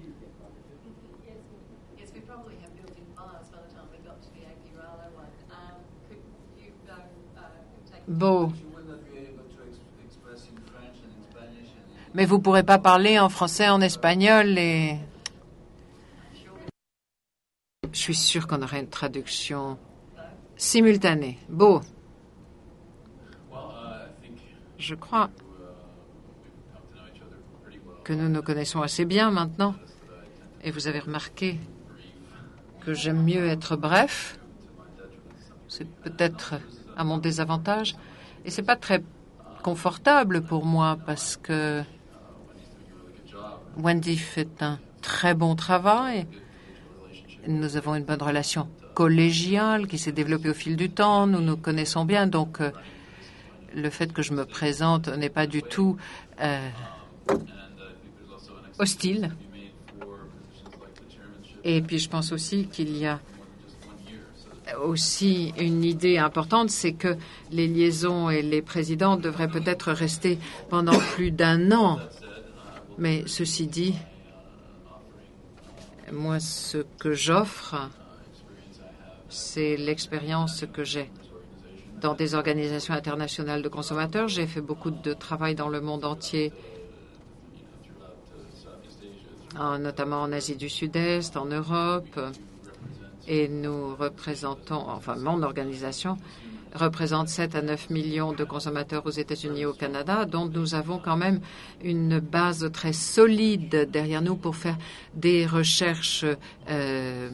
Beau. Mais vous ne pourrez pas parler en français, en espagnol et... Je suis sûre qu'on aurait une traduction simultanée. Beau. Je crois que nous nous connaissons assez bien maintenant. Et vous avez remarqué que j'aime mieux être bref. C'est peut-être à mon désavantage. Et c'est pas très confortable pour moi parce que Wendy fait un très bon travail. Nous avons une bonne relation collégiale qui s'est développée au fil du temps. Nous nous connaissons bien, donc euh, le fait que je me présente n'est pas du tout euh, hostile. Et puis je pense aussi qu'il y a aussi une idée importante, c'est que les liaisons et les présidents devraient peut-être rester pendant plus d'un an. Mais ceci dit, moi, ce que j'offre, c'est l'expérience que j'ai dans des organisations internationales de consommateurs. J'ai fait beaucoup de travail dans le monde entier, en, notamment en Asie du Sud-Est, en Europe. Et nous représentons, enfin mon organisation représente sept à neuf millions de consommateurs aux États-Unis et au Canada, dont nous avons quand même une base très solide derrière nous pour faire des recherches euh,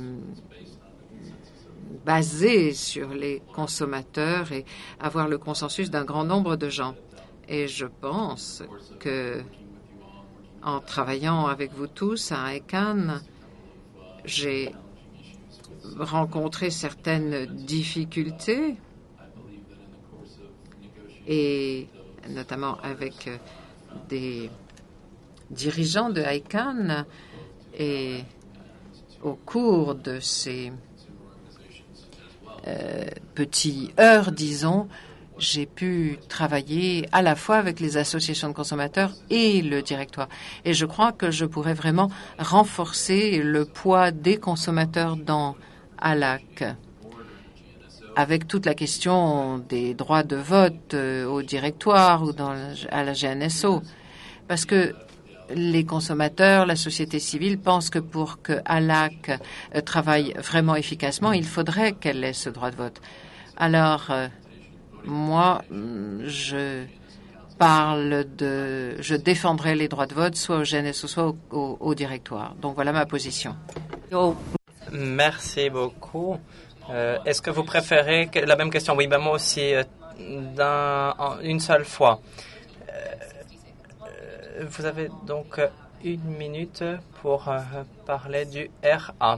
basées sur les consommateurs et avoir le consensus d'un grand nombre de gens. Et je pense que, en travaillant avec vous tous à I C A N, j'ai rencontré certaines difficultés, et notamment avec des dirigeants de I C A N. Et au cours de ces euh, petits heures, disons, j'ai pu travailler à la fois avec les associations de consommateurs et le directoire. Et je crois que je pourrais vraiment renforcer le poids des consommateurs dans A L A C, avec toute la question des droits de vote euh, au directoire ou dans, à la G N S O. Parce que les consommateurs, la société civile pensent que pour que A L A C euh, travaille vraiment efficacement, il faudrait qu'elle ait ce droit de vote. Alors, euh, moi, je parle de... Je défendrai les droits de vote soit au G N S O, soit au, au, au directoire. Donc, voilà ma position. Oh. Merci beaucoup. Euh, Est-ce que vous préférez que, la même question? Oui, ben moi aussi, euh, d'un, en, une seule fois. Euh, vous avez donc euh, une minute pour euh, parler du R A.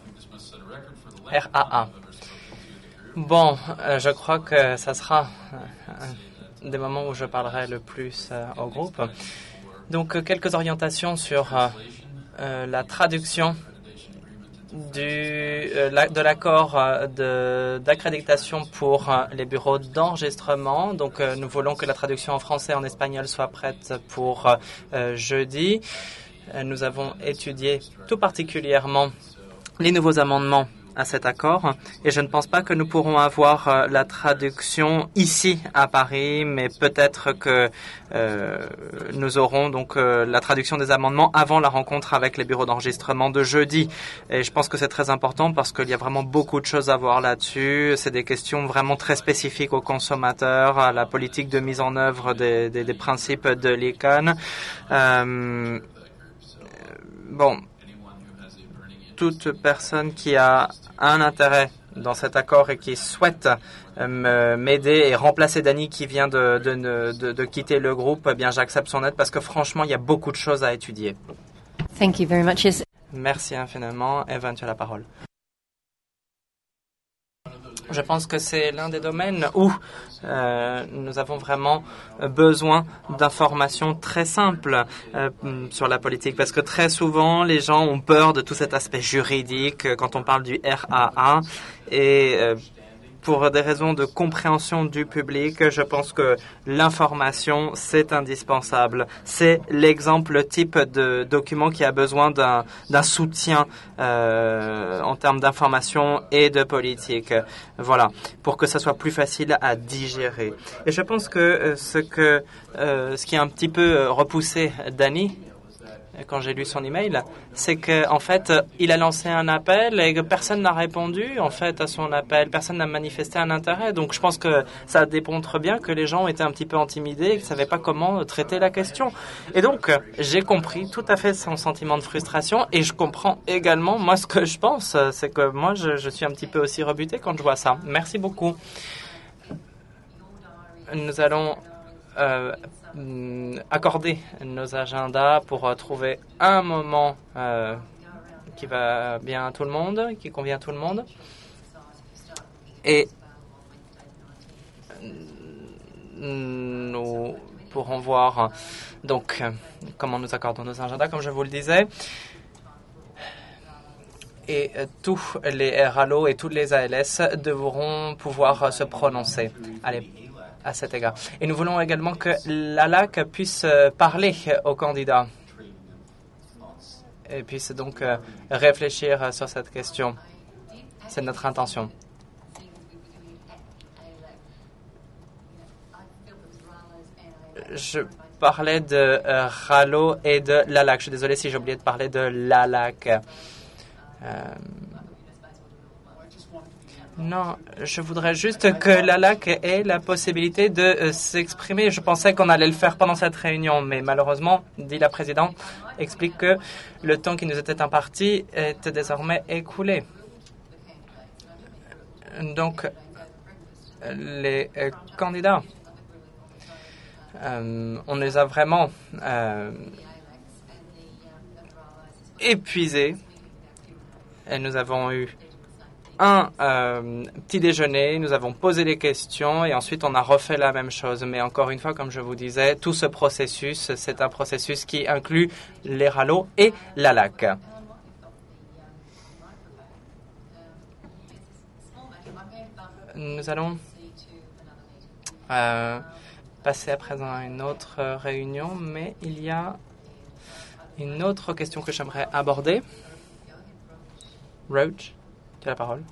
R A A. Bon, euh, je crois que ça sera euh, des moments où je parlerai le plus euh, au groupe. Donc, euh, quelques orientations sur euh, euh, la traduction Du, euh, la, de l'accord euh, d'accréditation pour euh, les bureaux d'enregistrement. Donc, euh, nous voulons que la traduction en français et en espagnol soit prête pour euh, jeudi. Euh, nous avons étudié tout particulièrement les nouveaux amendements à cet accord et je ne pense pas que nous pourrons avoir euh, la traduction ici à Paris, mais peut-être que euh, nous aurons donc euh, la traduction des amendements avant la rencontre avec les bureaux d'enregistrement de jeudi. Et je pense que c'est très important parce qu'il y a vraiment beaucoup de choses à voir là-dessus. C'est des questions vraiment très spécifiques aux consommateurs, à la politique de mise en œuvre des, des, des principes de l'I C A N. Euh, bon, toute personne qui a un intérêt dans cet accord et qui souhaite euh, m'aider et remplacer Dani qui vient de, de, de, de quitter le groupe, eh bien j'accepte son aide parce que franchement, il y a beaucoup de choses à étudier. Thank you very much. Yes. Merci infiniment. Evan, tu as la parole. Je pense que c'est l'un des domaines où euh, nous avons vraiment besoin d'informations très simples euh, sur la politique, parce que très souvent, les gens ont peur de tout cet aspect juridique quand on parle du R A A et euh, pour des raisons de compréhension du public, je pense que l'information, c'est indispensable. C'est l'exemple type de document qui a besoin d'un d'un soutien euh, en termes d'information et de politique. Voilà, pour que ça soit plus facile à digérer. Et je pense que euh, ce que euh, ce qui a un petit peu repoussé Dani, quand j'ai lu son email, c'est qu'en fait, il a lancé un appel et que personne n'a répondu en fait à son appel. Personne n'a manifesté un intérêt. Donc, je pense que ça démontre bien que les gens étaient un petit peu intimidés et ne savaient pas comment traiter la question. Et donc, j'ai compris tout à fait son sentiment de frustration et je comprends également, moi, ce que je pense, c'est que moi, je, je suis un petit peu aussi rebuté quand je vois ça. Merci beaucoup. Nous allons... Euh, accorder nos agendas pour euh, trouver un moment euh, qui va bien à tout le monde, qui convient à tout le monde. Et nous pourrons voir donc euh, comment nous accordons nos agendas, comme je vous le disais. Et euh, tous les R A L O et toutes les A L S devront pouvoir euh, se prononcer. Allez. À cet égard. Et nous voulons également que l'A L A C puisse parler aux candidats et puisse donc réfléchir sur cette question. C'est notre intention. je parlais de euh, Rallo et de Lalac. Je suis désolé si j'ai oublié de parler de Lalac. Euh, non, je voudrais juste que Lalac ait la possibilité de euh, s'exprimer. Je pensais qu'on allait le faire pendant cette réunion, mais malheureusement, dit la présidente, explique que le temps qui nous était imparti est désormais écoulé. Donc, les euh, candidats, euh, on les a vraiment euh, épuisés. Et nous avons eu un euh, petit déjeuner, nous avons posé des questions et ensuite on a refait la même chose. Mais encore une fois, comme je vous disais, tout ce processus, c'est un processus qui inclut les Rallo et Lalac. Nous allons euh, passer à présent à une autre réunion, mais il y a une autre question que j'aimerais aborder. Roach, tu as la parole.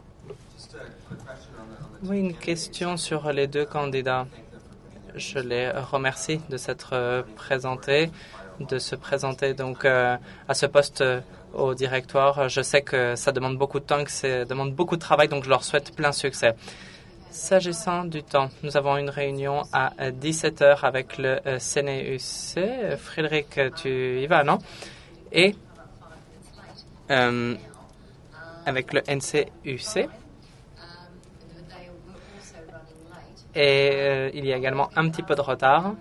Oui, une question sur les deux candidats. Je les remercie de s'être présentés, de se présenter donc euh, à ce poste euh, au directoire. Je sais que ça demande beaucoup de temps, que ça demande beaucoup de travail, donc je leur souhaite plein succès. S'agissant du temps, nous avons une réunion à dix-sept heures avec le euh, C N U C. Frédéric, tu y vas, non? Et euh, avec le N C U C. Et euh, il y a également un petit peu de retard.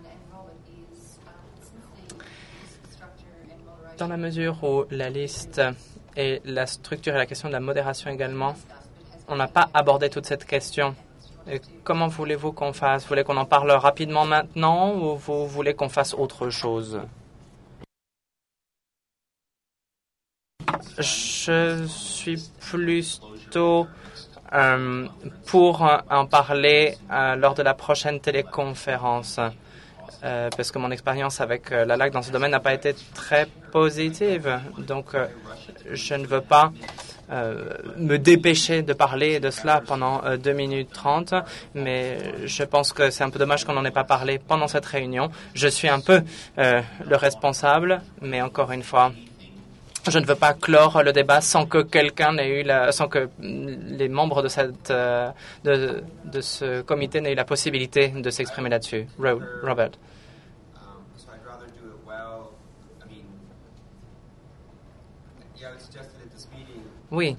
Dans la mesure où la liste et la structure et la question de la modération également, on n'a pas abordé toute cette question. Et comment voulez-vous qu'on fasse? Vous voulez qu'on en parle rapidement maintenant ou vous voulez qu'on fasse autre chose? Je suis plutôt euh, pour en parler euh, lors de la prochaine téléconférence. Euh, parce que mon expérience avec euh, la L A C dans ce domaine n'a pas été très positive. Donc, euh, je ne veux pas euh, me dépêcher de parler de cela pendant euh, deux minutes trente, mais je pense que c'est un peu dommage qu'on n'en ait pas parlé pendant cette réunion. Je suis un peu euh, le responsable, mais encore une fois, je ne veux pas clore le débat sans que quelqu'un n'ait eu la, sans que les membres de cette, euh, de, de ce comité n'aient eu la possibilité de s'exprimer là-dessus. Robert. Oui.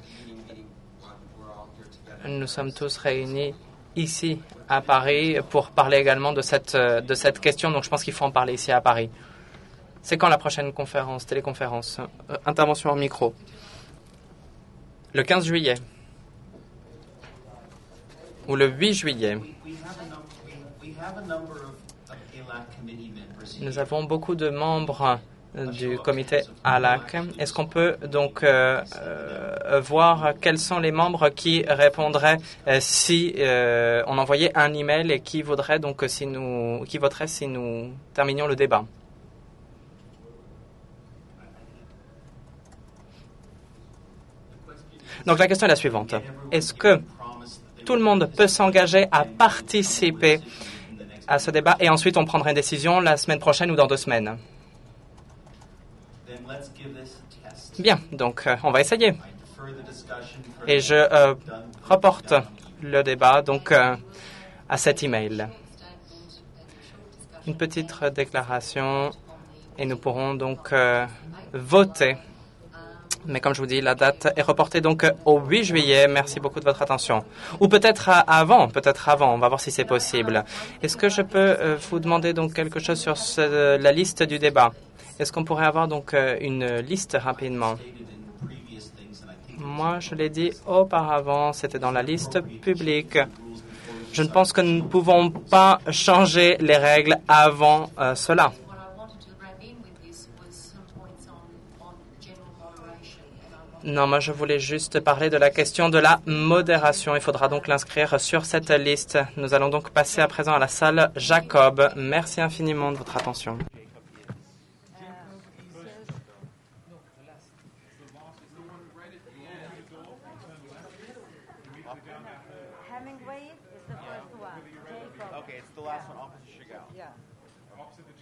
Nous sommes tous réunis ici à Paris pour parler également de cette, de cette question. Donc, je pense qu'il faut en parler ici à Paris. C'est quand la prochaine conférence, téléconférence? euh, Intervention en micro. Le quinze juillet. Ou le huit juillet. Nous avons beaucoup de membres du comité A L A C. Est-ce qu'on peut donc euh, euh, voir quels sont les membres qui répondraient euh, si euh, on envoyait un email et qui voudrait donc si nous qui voterait si nous terminions le débat? Donc la question est la suivante. Est-ce que tout le monde peut s'engager à participer à ce débat et ensuite on prendra une décision la semaine prochaine ou dans deux semaines? Bien, donc euh, on va essayer. Et je euh, reporte le débat donc euh, à cet email. Une petite déclaration et nous pourrons donc euh, voter. Mais comme je vous dis, la date est reportée donc au huit juillet. Merci beaucoup de votre attention. Ou peut-être avant, peut-être avant. On va voir si c'est possible. Est-ce que je peux euh, vous demander donc quelque chose sur ce, la liste du débat? Est-ce qu'on pourrait avoir donc euh, une liste rapidement? Moi, je l'ai dit auparavant, c'était dans la liste publique. Je ne pense que nous ne pouvons pas changer les règles avant euh, cela. Non, moi je voulais juste parler de la question de la modération. Il faudra donc l'inscrire sur cette liste. Nous allons donc passer à présent à la salle Jacob. Merci infiniment de votre attention. Hemingway is the first one. Jacob. Okay, it's the last one opposite Chagall. Yeah. Opposite the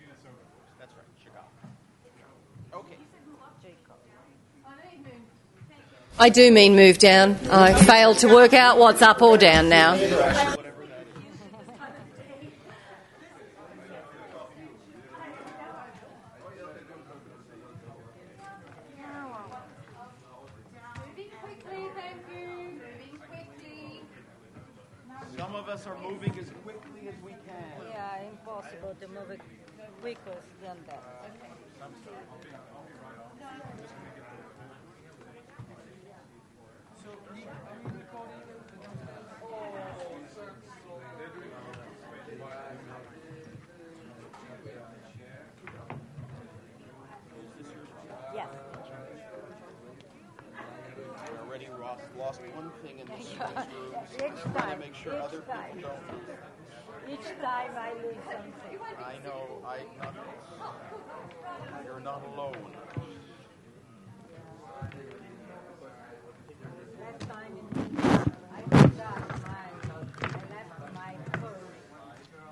I do mean move down. I failed to work out what's up or down now. Some of us are moving as quickly as we can. Yeah, impossible to move it quicker than that. Yes. We already lost, lost one thing in this room. Each time. Make sure each other time. people don't lose. Each time I lose something. I know. I. Not, you're not alone.